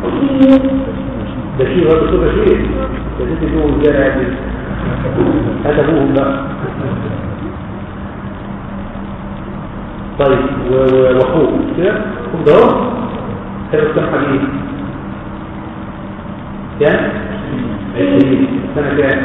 بشير هذا صوت بشير يا ستي دول ازاي عادي هات ابوهم بقى طيب واخوه كده اخوك ده اهو كده كام حديث كام؟ عشرين سنة كام؟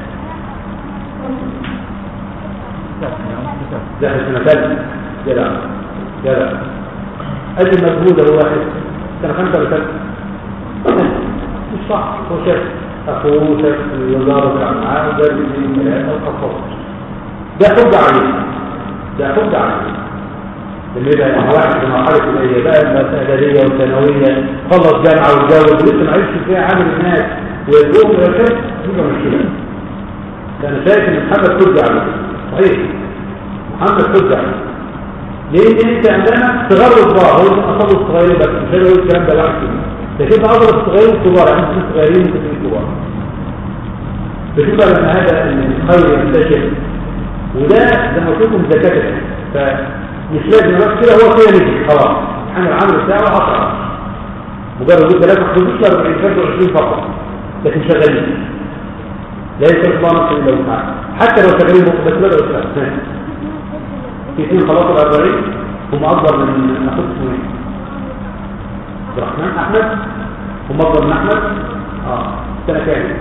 ده سنة ثالثة جدع جدع أجل مجهود هو واحد سنة خمسة ولا ثالثة مش صح هو شاف أخوه شاف الوزارة بتاع معاه وده الاثنين ثلاثة وخطوط ده حب عليه ده حب عليه اللي يبقى واحد في مرحلة الإيه بقى الإعدادية والثانوية خلص جامعة واتجوز ولسه ما عرفش فيها عامل الناس ويدوم ويركب يبقى مشكلة أنا شايف إن محمد ترجع عليه صحيح محمد ترجع ليه انت عندنا صغار الصغار هو اصابوا الصغيرين بس مش هيقول الكلام ده واحد كده لكن اضرب الصغيرين الكبار يعني انتوا صغيرين وانتوا كبار بتبقى لما هذا الخير ينتشر وده زي ما قلت لكم زكاه فمش لازم بس كده هو كده نجي خلاص احنا العمل بتاعه اقرا مجرد يقول ثلاثة خمسة وعشرين فقط لكن شغالين لا يكفي الله نفسه الا وسعها حتى لو شغالين بس بدأوا يشتغلوا في اثنين خلاص الأربعين هم أكبر من أخذ اسمه عبد الرحمن أحمد هم أكبر من أحمد آه سنة كاملة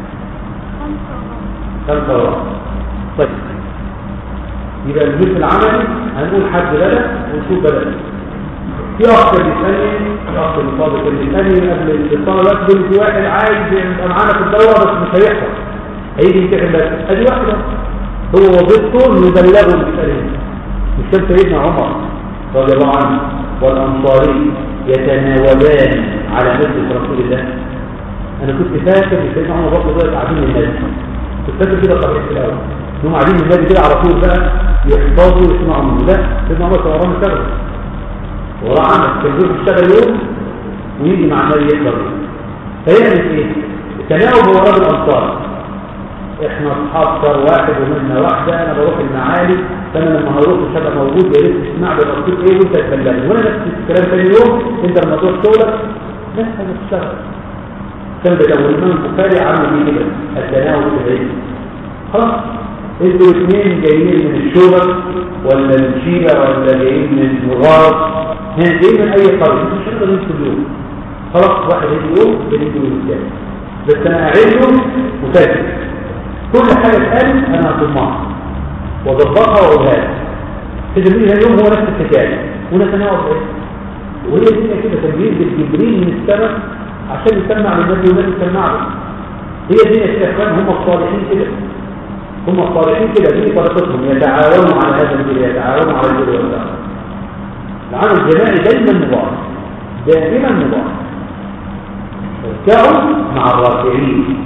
خمسة ورا طيب يبقى المثل العملي هنقول حد بدأ ونشوف بدأ في أخذ الثاني في أخذ المطابق الثاني قبل الطالب دول في واحد عايز يبقى معانا في الدورة بس مش هيحصل هيجي يمتحن بس أدي واحدة هو وظيفته إنه يبلغه المسألة مش كان سيدنا عمر رضي الله عنه والأنصاري يتناوبان على مجلس رسول الله. أنا كنت فاكر إن سيدنا عمر برضه ضايق قاعدين النادي كنت فاكر كده طبيعي في الأول إنهم قاعدين النادي كده على طول بقى يحفظوا ويسمعوا منه لا سيدنا عمر كان وراه مشتغل وراه عمل كان بيروح يشتغل يوم ويجي مع النادي يحضر يوم فيعمل إيه؟ التناوب هو راجل أنصار احنا اصحاب صار واحد ومنا واحده انا بروح المعالي فانا لما هروح مش هبقى موجود يا ريت تسمع لي الرصيد ايه وانت تكلمني وانا نفس الكلام ثاني يوم انت لما تروح شغلك لا هذا تشتغل كان ده كان الامام البخاري عمل ايه كده التناوب في العلم خلاص انتوا الاثنين جايين من الشغل ولا الجيله ولا جايين من المغار جايين من اي قريه مش هنقدر نمشي اليوم خلاص واحد يجي يوم بيجي يوم الثاني بس انا اعيدهم وفاكر كل حاجة اتقالت أنا هطمعها وضبطها وأقولها تجميلها اليوم هو نفس الحكاية ونتناوب إيه وهي دي كده تجميل بالجبريل من السماء عشان يسمع للنبي والنبي يسمع له هي دي يا إخوان هم الصالحين كده هم الصالحين كده دي طريقتهم يتعاونوا على هذا الدين يتعاونوا على الدين والدعوة العمل الجماعي دايما مبارك دائما مبارك اركعوا مع الراكعين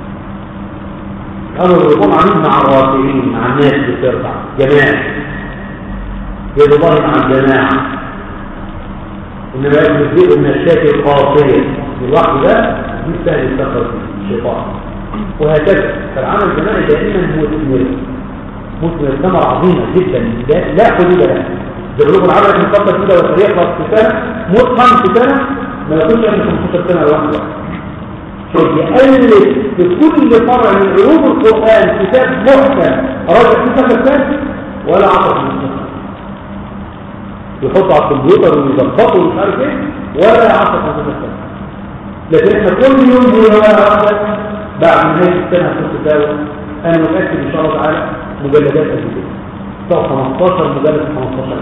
قالوا الركوع عاملين مع الراكعين مع الناس اللي بتركع جماعه يد الله مع الجماعه انما يجب من الشاة القاصيه الوقت ده دي سهل يستخدم الشيطان وهكذا فالعمل الجماعي دائما مثمر مثمر ثمره عظيمه جدا لا حدود لها جربوا العمل من فتره كده ويخلص في سنه متقن في سنه ما يكونش الا خمستاشر سنه لوحده يألف في كل فرع من علوم القرآن كتاب محكم راجع في سنة ولا عطف المستقبل يحط على الكمبيوتر ويظبطه ومش عارف ايه ولا عطف المستقبل لكن احنا كل يوم هو واحد بعد نهاية السنة في الكتاب انا متأكد ان شاء الله تعالى مجلدات قد كده صار خمستاشر مجلد خمستاشر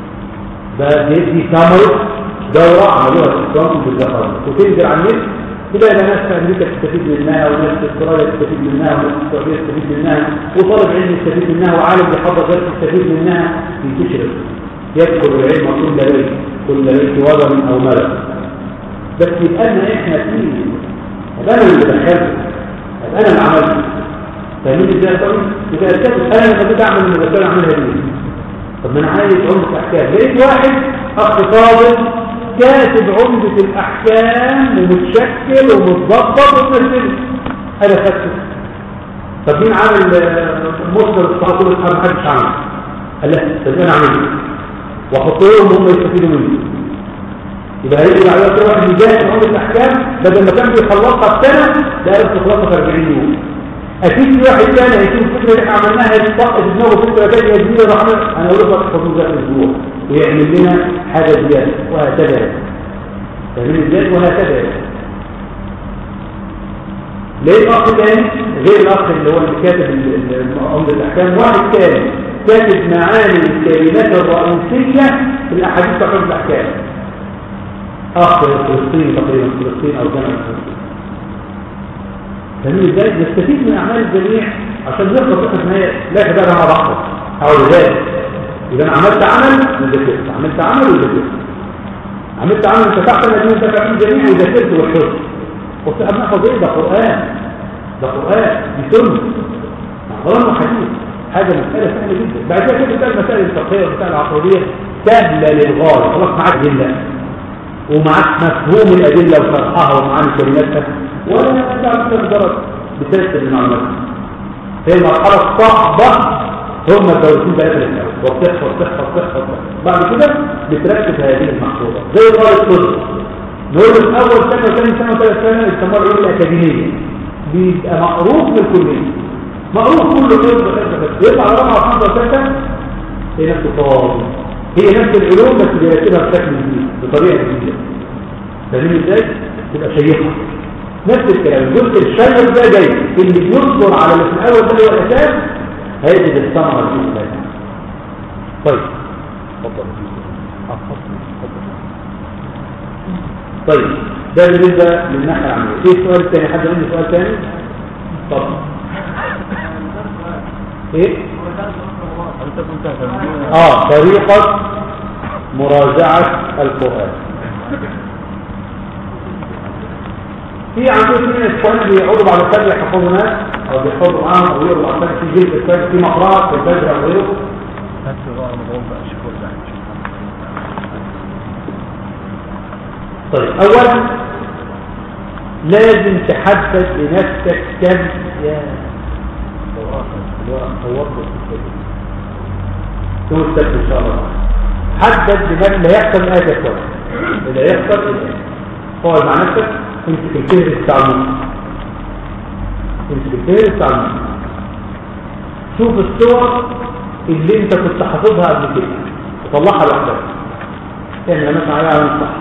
ده بيدي كاميرا دورة عملوها في الكتاب بالذكر وتنزل على النت تلاقي ناس في امريكا تستفيد منها وناس في استراليا تستفيد منها وناس في السعوديه تستفيد منها وطالب علم يستفيد منها وعالم بيحضر غير يستفيد منها ينتشر يدخل العلم كل بيت كل بيت وضع او ملك بس يبقى لنا احنا فيه انا اللي دخلت انا اللي عملت فاهمين ازاي طيب يبقى الكاتب انا لما بدي اعمل المذاكره اعملها دي طب ما انا عايز عمده الاحكام لقيت واحد اخ فاضل كاتب عمده الاحكام ومتشكل ومتظبط ومنزل انا فاكر طب مين عامل مصدر الصحافه كل ما حدش عمل قال لا طب انا اعمل واحط لهم هم يستفيدوا مني يبقى هيجي على كل واحد يجاهد عمده الاحكام بدل ما كان بيخلصها في سنه لا بتخلصها في أربعين يوم اكيد في واحد ثاني هيكون الفكره اللي احنا عملناها يتطقط في دماغه فكره ثانيه جديده رحمه انا اقول لك حضور ذات الاسبوع ويعمل لنا حاجه زياده وهكذا فاهمين ازاي وهكذا ليه الاخ ثاني غير الاخ اللي هو اللي كاتب عمده الاحكام واحد ثاني كاتب معاني الكلمات الرئيسيه في الاحاديث بتاعت عمده الاحكام اخ فلسطيني تقريبا فلسطين او جامعه فلسطين فاهمين ازاي نستفيد من اعمال الجميع عشان نقدر ناخد نهايه لا كده انا بحفظ او ذلك اذا انا عملت عمل وذاكرت عملت عمل وذاكرت عملت عمل انتفعت انا دي انتفع في الجميع وذاكرت وحفظت قلت انا احفظ ايه ده قران ده قران دي سنه قران وحديث حاجه مساله سهله جدا بعد كده كده المسائل الفقهيه والمسائل العقديه سهله للغايه خلاص معاك ادله ومعاك مفهوم الادله وشرحها ومعاني كلماتها ولا تعرف تقدر بترتب المعلومات هي المرحله الصعبه هم الدورتين ثلاثه الاول وبتحفظ تحفظ تحفظ بعد كده بتركز هذه المحفوظات زي طالب الطب نقول الاول سنه وثاني سنه وثالث سنه يسموها العلوم الاكاديميه بيبقى معروف بالكليه معروف كل طالب يطلع على رابعه وخمسه وسته هي نفس الطوال هي نفس العلوم بس بيرتبها بشكل جديد بطريقه جديده فاهمين ازاي؟ تبقى شيقه نفس الكلام الجزء الشيق ده جاي اللي بيصبر على اللي في الاول ده هو الاساس هيجد الثمره الجديده طيب اتفضل طيب ده بالنسبه للناحيه العمليه ايه السؤال الثاني حد عنده سؤال ثاني اتفضل ايه اه طريقه مراجعه القران في عندنا اثنين اخوان بيقعدوا بعد الفجر يحفظوا ناس او بيحفظوا معاهم او يقروا اصلا في جلد الفجر في مقرات في الفجر او غيره طيب اولا لازم تحدد لنفسك كم يا توسط ان شاء الله حدد لمن اللي هيحصل ايه كويس اللي هيحصل اقعد مع نفسك امسك الفهرس بتاع النص امسك الفهرس بتاع النص شوف الصور اللي انت كنت حافظها قبل كده وطلعها لوحدك احنا مثلا عليها على صح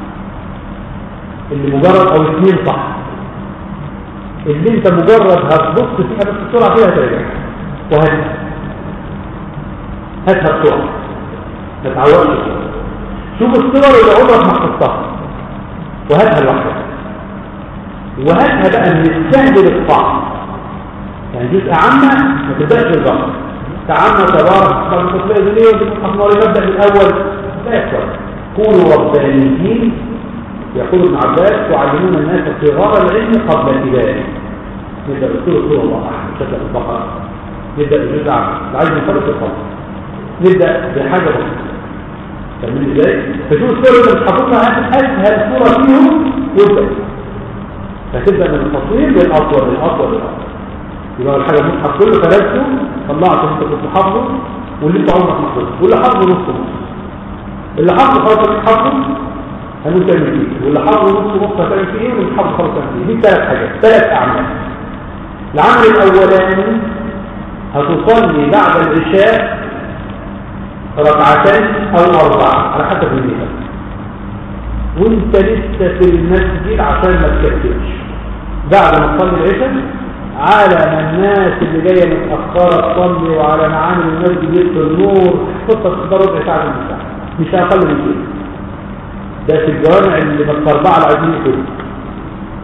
اللي مجرد او اثنين صح اللي انت مجرد هتبص فيها بس السرعه فيها ترجع وهاتها هاتها بسرعه ما تعودش شوف الصور اللي عمرك ما حفظتها وهاتها لوحدك وهاتها بقى من السهل للصعب يعني جزء عامة ما تبدأش بالبقر تعامة تبارك طب تطلع ذليه وتبقى نبدأ بالأول لا يكفر كونوا ربانيين يقول ابن عباس تعلمون الناس صغار العلم قبل الكبار نبدأ بسورة سورة الله شكل البقرة نبدأ بجزء عام عايز نفرق الخلق نبدأ بحاجة بسيطة تعمل ازاي؟ فشوف السورة اللي بتحطها أسهل سورة فيهم وابدأ فتبدأ من التصوير للأطول للأطول للأطول يبقى الحاجة المصحف كله فلسته طلعت انت كنت حافظه واللي انت عمرك محفظه واللي حافظه نص نص اللي حافظه خلاص حافظه هنقول تعمل فيه واللي حافظه نص نص هتعمل فيه واللي حافظه خلاص تعمل فيه دي ثلاث حاجات ثلاث أعمال العمل الأولاني هتصلي بعد العشاء ركعتين أو أربعة على حسب النية وانت لسه في المسجد عشان ما تكتبش بعد ما تصلي العشاء على ما الناس اللي جايه متاخره تصلي وعلى ما عامل المسجد يدخل النور خطه تقدر ربع ساعه من الساعه مش اقل من كده ده في الجوامع اللي متفربعه على عايزين كده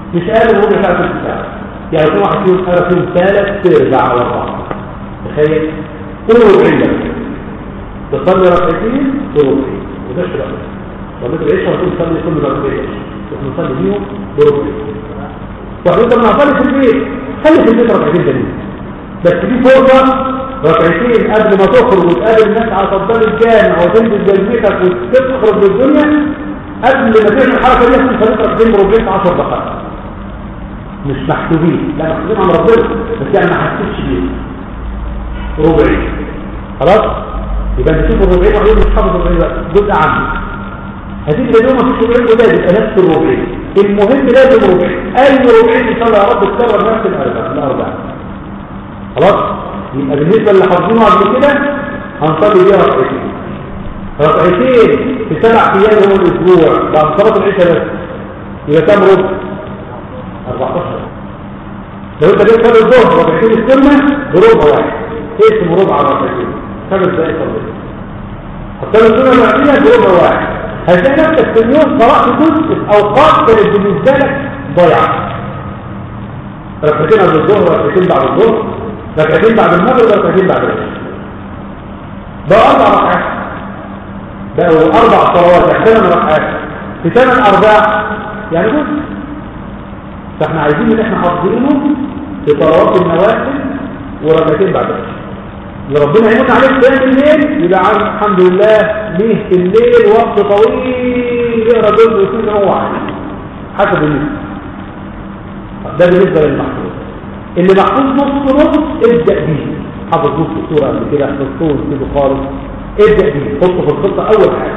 مش قال ربع ساعة ثلث ساعة. يعني كل واحد فيهم قال فيهم ثلاث ارباع او اربعة. تخيل كل ربعين تصلي ركعتين بربعين وده شرع. صليت العشاء وتقول صلي كل ركعتين احنا نصلي فيهم بربعين. وحضرتك لما اصلي في البيت خلي في البيت ركعتين تانيين بس في فرصة ركعتين قبل ما تخرج وتقابل الناس على صدام الجامع وتنزل جلبتك وتخرج للدنيا قبل ما تعمل الحركة دي هتكون صليت ركعتين بربعين في عشر دقائق. مش محسوبين، لا محسوبين عن ربنا بس يعني ما حسيتش بيه ربعين. خلاص يبقى انت تشوف الربعين وعيون مش حافظ الربعين بقى جزء عنه هتيجي لديهم مفيش ربعين وده يبقى نفس الربعين. المهم لازم ربعين اي ربعين ان شاء الله يا رب تكرر نفس الاربعه الاربعه. خلاص يبقى بالنسبه اللي حافظينه قبل كده هنصلي بيها ركعتين ركعتين في سبع ايام هو الاسبوع بعد صلاه العشاء بس يبقى كام ربع؟ أربعتاشر. لو انت جيت صلاه الظهر ركعتين السنه بربع واحد ايه اسمه ربع ركعتين خمس دقائق صلاه. حتى السنه الوحيده بربع واحد هتلاقي نفسك في اليوم قرات جزء في اوقات كانت بالنسبه لك ضايعه. ركعتين قبل الظهر ركعتين بعد الظهر ركعتين بعد المغرب ركعتين بعد العشاء. ده اربع ركعات بقوا اربع صلوات يعني ثمان ركعات في ثمان ارباع يعني جزء. فاحنا عايزين اللي احنا حافظينه في صلوات النوافل وركعتين بعد العشاء. اللي ربنا يموت عليك ثاني الليل يبقى عارف الحمد لله ليه في الليل وقت طويل يقرا جزء ويكون هو عارف حسب النسبه. ده بالنسبه للمحفوظ. اللي محفوظ نص نص ابدا بيه. حافظ نص السوره قبل كده نص كده خالص ابدا بيه حطه في الخطه اول حاجه.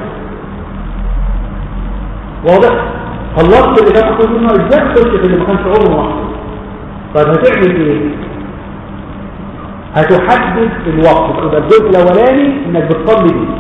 واضح؟ خلصت اللي كان محفوظ منه ازاي تخش في اللي ما كانش عمره محفوظ. طيب هتعمل ايه؟ هتحدد الوقت. يبقى الجزء الاولاني انك بتصلي بيه.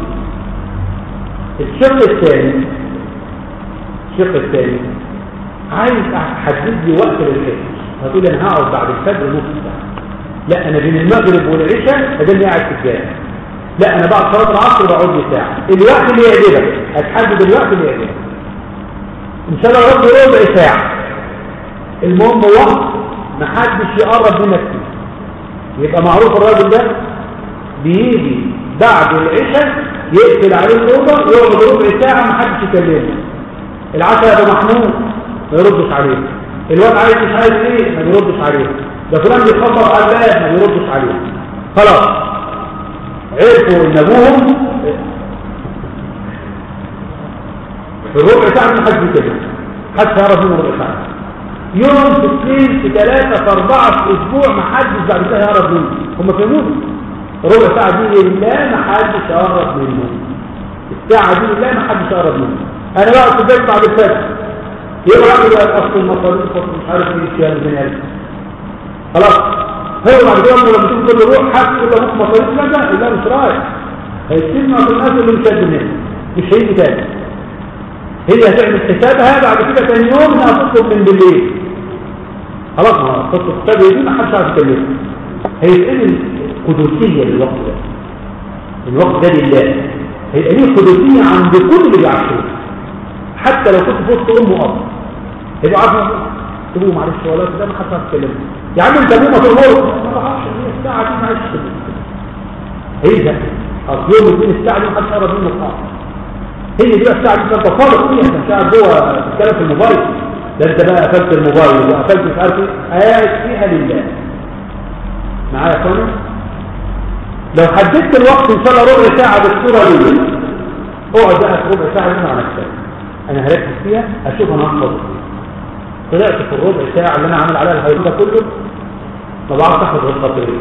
الشق الثاني الشق الثاني عايز احدد لي وقت للحج. هتقول انا هقعد بعد الفجر نص ساعه. لا انا بين المغرب والعشاء اداني قاعد في الجامع. لا انا بعد صلاه العصر بقعد لي ساعه. الوقت اللي يعجبك هتحدد الوقت اللي يعجبك. ان شاء الله ربي ربع ساعه. المهم وقت ما حدش يقرب منك فيه. يبقى معروف الراجل ده بيجي بعد العشاء يقفل عليه الاوضه ويقعد ربع ساعه ما حدش يكلمه. العشاء يا ابو محمود ما يردش عليه. الواد عايز مش عايز ايه ما بيردش عليه. ده فلان بيتخبط على الباب ما بيردش عليه. خلاص عرفوا ان ابوهم في الربع ساعه ما حدش يكلمه. حدش يعرف منه ربع ساعه. يوم في اثنين في ثلاثة في أربعة في أسبوع ما حدش بعد كده يقرب منه. هم فهموه ربع ساعة دي لله ما حدش يقرب منه. الساعة دي لله ما حدش يقرب منه. أنا بقى في البيت بعد الفجر يبقى بقى أصل المصاريف مش عارف ايه الشيء من هذا. خلاص هو بعد كده لما تيجي تقول له روح حاسس كده ابوك مصاريف كذا لا مش رايح. هيسيبنا في الناس اللي مش قد منه مش هيجي تاني. هي هتعمل حسابها بعد كده ثاني يوم انها تطلب من بالليل. خلاص ما تطلب حسابها دي ما حدش عارف يكلمها. هيتقل قدسيه للوقت ده. الوقت ده لله هيبقى ليه قدسيه عند كل اللي بيعرفوه. حتى لو كنت في وسط ام واب هيبقوا عارفين تقولوا معلش ولا ده ما حدش عارف يكلمها. يا عم انت ابوه ما تقول ما بعرفش هي الساعه دي معلش هي ده اصل يوم يكون الساعه دي ما حدش قرب منه خالص. هي دي بقى الساعه دي انت فاضي فيها انت قاعد جوه بتتكلم في الموبايل. ده انت بقى قفلت الموبايل وقفلت مش عارف ايه قاعد فيها لله. معايا يا اخوانا؟ لو حددت الوقت ان شاء الله ربع ساعه بالصوره دي اقعد بقى في ربع ساعه مع نفسك. انا هركز فيها اشوف انا هحفظ طلعت في الربع ساعه اللي انا عامل عليها الهيئه ده كله ما بعرفش احفظ غير خطين.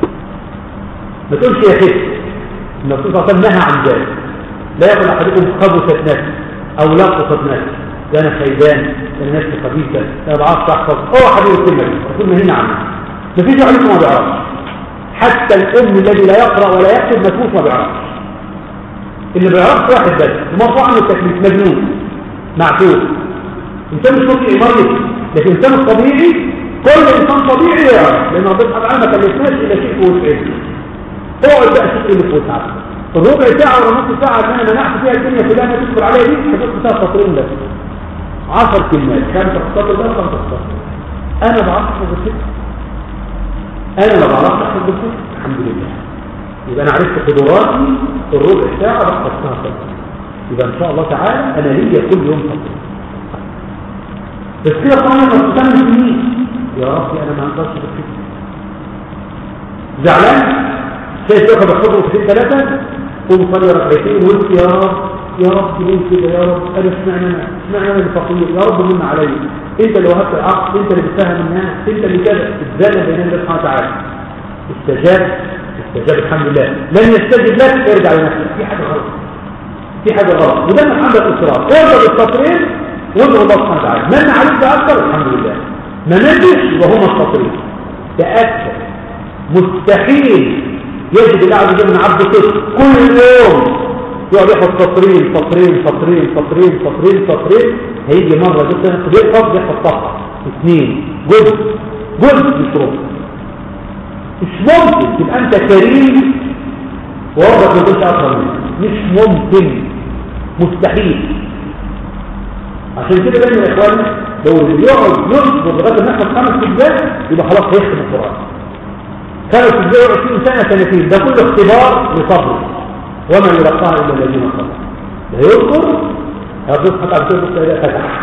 ما تقولش يا خف الرسول صلى الله عليه وسلم نهى عن ذلك. لا يقول احدكم خبثت نفسي او لقطت نفسي ده انا خيبان ده انا نفسي خبيثه ده ما بعرفش احفظ. هو حبيب الكلمه دي الرسول نهينا عنها. ما فيش واحد ما بيعرفش. حتى الام الذي لا يقرا ولا يكتب مكفوف ما بيعرفش. اللي بيعرفش واحد بس مرفوع عنه التكليف مجنون معتوه. انسان مش ممكن يمرض لكن الانسان الطبيعي كل انسان طبيعي يعرف لان ربنا سبحانه وتعالى ما كلفناش الا شيء في وسعه. اقعد بقى شوف ايه اللي في وسعك. الربع ساعه ولا نص ساعه اللي انا منعت فيها الدنيا كلها ما تدخل عليها دي هتدخل فيها سطرين بس. عشر كلمات خمسة سطر ده خمسة سطر انا بعرف احفظ الفكر انا ما بعرفش احفظ الفكر الحمد لله يبقى انا عرفت قدراتي في الربع ساعه بحفظها فقط يبقى ان شاء الله تعالى انا ليا كل يوم فقط بس كده طبعا ما تستنى يا ربي انا ما اقدرش بالفكر زعلان شايف ياخد الخطوه في ثلاثه قوم صلي ركعتين وانت يا رب يا رب ليه كده يا رب انا اشمعنى انا اشمعنى انا اللي فقير يا رب من عليا انت اللي وهبت العقل انت اللي بتفهم الناس انت اللي كده اتزال بين الله سبحانه وتعالى استجاب استجاب الحمد لله لن يستجب لك ارجع لنفسك في حاجه غلط في حاجه غلط وده من عندك اصرار ارجع بالتطريق وادعو الله سبحانه وتعالى من عليك ده اكثر الحمد لله ما نجش وهما التطريق تاكد مستحيل يجب الله عز وجل من عبد طفل كل يوم يقعد يحفظ سطرين سطرين سطرين سطرين سطرين سطرين هيجي مره جدا يحفظ يحفظ صفحه اثنين جزء جزء يشرب مش ممكن تبقى انت كريم ووضعك ما يكونش اكثر منك مش ممكن مستحيل عشان كده دايما يا اخواني لو اللي يقعد يصبر لغايه ما يحفظ خمس اجزاء يبقى خلاص هيختم القران خمس اجزاء عشرين سنه سنتين ده كله اختبار لصبره وما يلقاها الا الذين صبروا لا يذكر هتصحى على كل كده فتح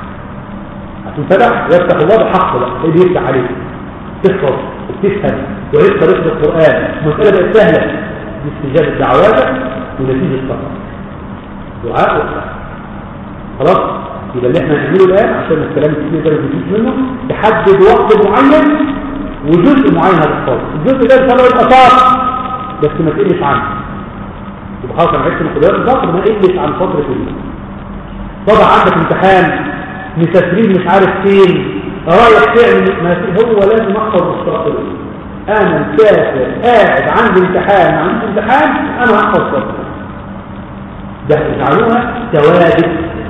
عشان فتح يفتح الله بحق بقى ايه بيفتح عليك تحفظ وتفهم وعيد طريقه القران المساله بقت سهله باستجابه دعواتك ونتيجه الصبر دعاء وصبر خلاص يبقى اللي احنا هنعمله الان عشان الكلام الكتير ده ما يجيش منه تحدد وقت معين وجزء معين هتحفظه الجزء ده ان شاء الله يبقى صعب بس ما تقلش عنه يبقى خلاص انا عرفت من قدرات الضغط ما تقلش عن فتره اليوم طبعا عندك امتحان مسافرين مش عارف فين رايح تعمل ما في هو لازم احفظ الشرط انا مسافر قاعد عندي امتحان عندي امتحان انا هحفظ فتره ده اجعلوها ثوابت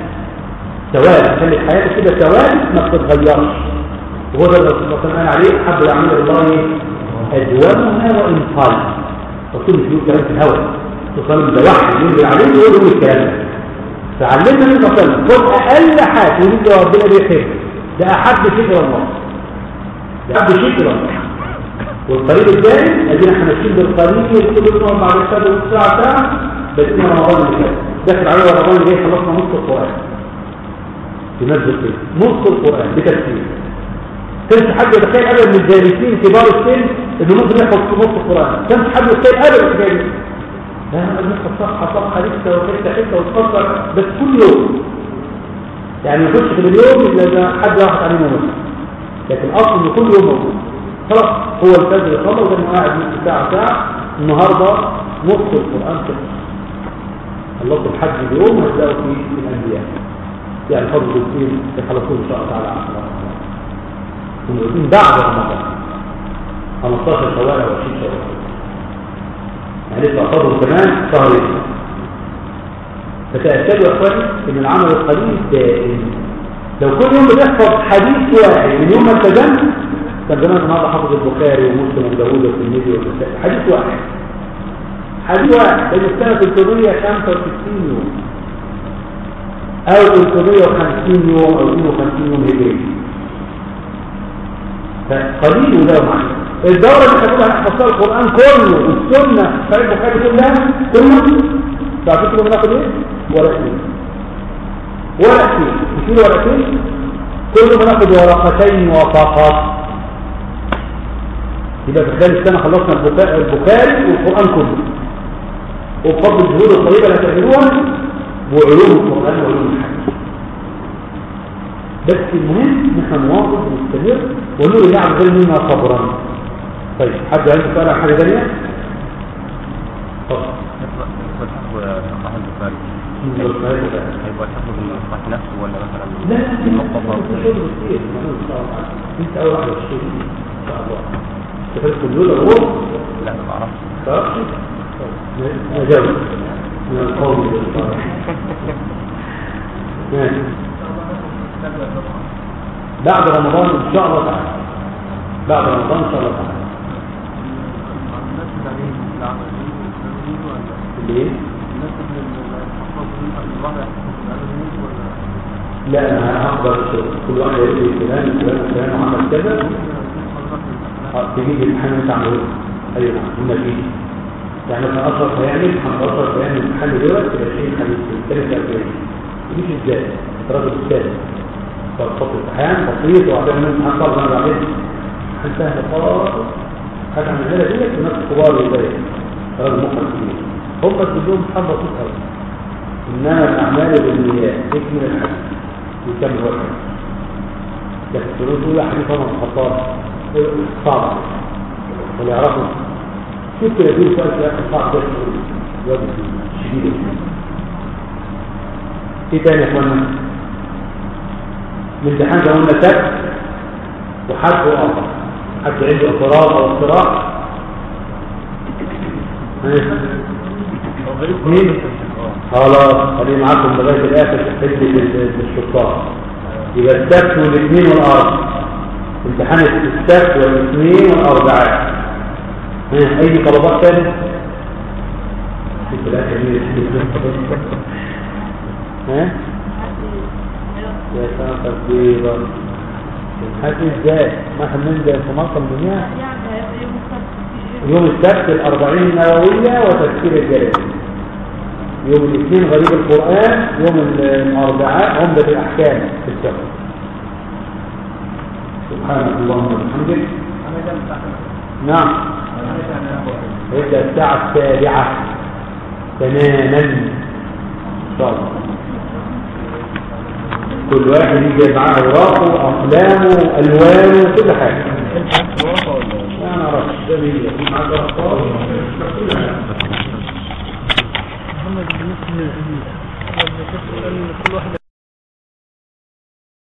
ثوابت خلي حياتك كده ثوابت ما بتتغيرش وهو ده اللي ربنا قال عليه حب الاعمال الله ادومها وان قل وكل في كلام في الهواء تصل ده واحد ينزل عليه ويقول له الكلام ده فعلمنا ان تصل خد اقل حاجه ونيجي ربنا بيحب ده احب شكر الله ده احب شكر الله والقليل الثاني ادينا احنا ماشيين بالقليل كل يوم بعد الشهر ساعه ساعه بس ان رمضان اللي فات داخل عليه رمضان اللي جاي خلصنا نص القران بنزل كده نص القران بتفسير كانش حد يتخيل ابدا من الجالسين كبار السن انه ممكن يحفظ في نص القران كانش حد يتخيل ابدا كده لا نحفظ صفحه صفحه لسه وحته حته وتفكر بس كل يوم يعني يخش في اليوم الا حد ياخد عليه نص لكن اصلا كل يوم موجود خلاص هو الفجر يخلص انه قاعد نص ساعه ساعه النهارده نص القران كده الله الحج اليوم هتلاقوا في الانبياء يعني فضل الدين يخلصون ان شاء الله تعالى على ونقول بعد رمضان خمستاشر شوال او عشرين شوال يعني لسه فضل كمان شهرين فتأكدوا يا اخواني ان العمل القليل دائم لو كل يوم بتحفظ حديث واحد من يوم ما التزمت كان زمان النهارده حافظ البخاري ومسلم وداوود والترمذي والنسائي حديث واحد حديث واحد بين السنه ثلاثمية وخمسة وستين يوم او ثلاثمية وخمسين يوم او اثنين وخمسين يوم هجري فقليل وده معنا الدورة اللي خلوها نحفظها القرآن كله والسنة صحيح البخاري كلها كله تعرفوا كده بناخد ايه؟ ورقتين ورقتين مش ورقتين كله بناخد ورقتين وفقط يبقى في خلال السنة خلصنا البخاري والقرآن كله وبفضل الجهود الطيبة اللي هتعملوها وعلوم القرآن وعلوم الحديث بس المهم نحن نواصل ونستمر ونقول الله عز وجل منا صبرا طيب حد عنده سؤال عن حاجه ثانيه؟ اتفضل هيبقى الحفظ من الصح نفسه ولا مثلا لا لا كتير انت اول واحد تشتري ان شاء الله تفرق الكمبيوتر هو لا ما اعرفش تعرفش نجاوب من القوم ماشي بعد رمضان ان شاء الله تعالى بعد رمضان ان شاء الله تعالى ليه لا انا هقدر كل واحد يقول لي فلان فلان فلان وعمل كذا تجيب الامتحان انت عامله ايوه النتيجه يعني مثلا اشرف هيعمل محمد اشرف هيعمل الامتحان دلوقتي عشرين خميس ثالث أربعين مش ازاي الراجل الثالث طب خط امتحان بسيط وهتعمل امتحان صعب انا بعدين امتحان سهل خالص هتعمل لها ديت الناس الكبار زي راجل مخرج كبير هم كلهم امتحان بسيط قوي انما الاعمال بالنيات تكمل الحديث يكمل وقت لكن الشروط دول حديث عمر بن الخطاب صعب ولا يعرفوا شوف كده يقول سؤال في اخر صعب ده الواد شديد ايه تاني يا اخوانا الامتحان ده قلنا سبت وحد واخر حد عنده اضطراب او اضطراب مين خلاص خليه معاكم لغايه الاخر في حته الشطار يبقى السبت والاثنين والارض امتحان السبت والاثنين والاربعاء اي طلبات تاني في الاخر ها يا سنة تقديرا الحاجة ازاي ما احنا ننزل في مصر الدنيا يوم السبت الاربعين النووية وتفسير الجلال يوم الاثنين غريب القرآن يوم الاربعاء عمدة الاحكام في السبت سبحانك اللهم وبحمدك نعم هيبدأ الساعة السابعة تماما ان شاء الله كل واحد يجي معاه اوراقه اقلامه الوانه كل حاجه انا اعرف جميل معاه ارقام محمد بالنسبه لكل واحد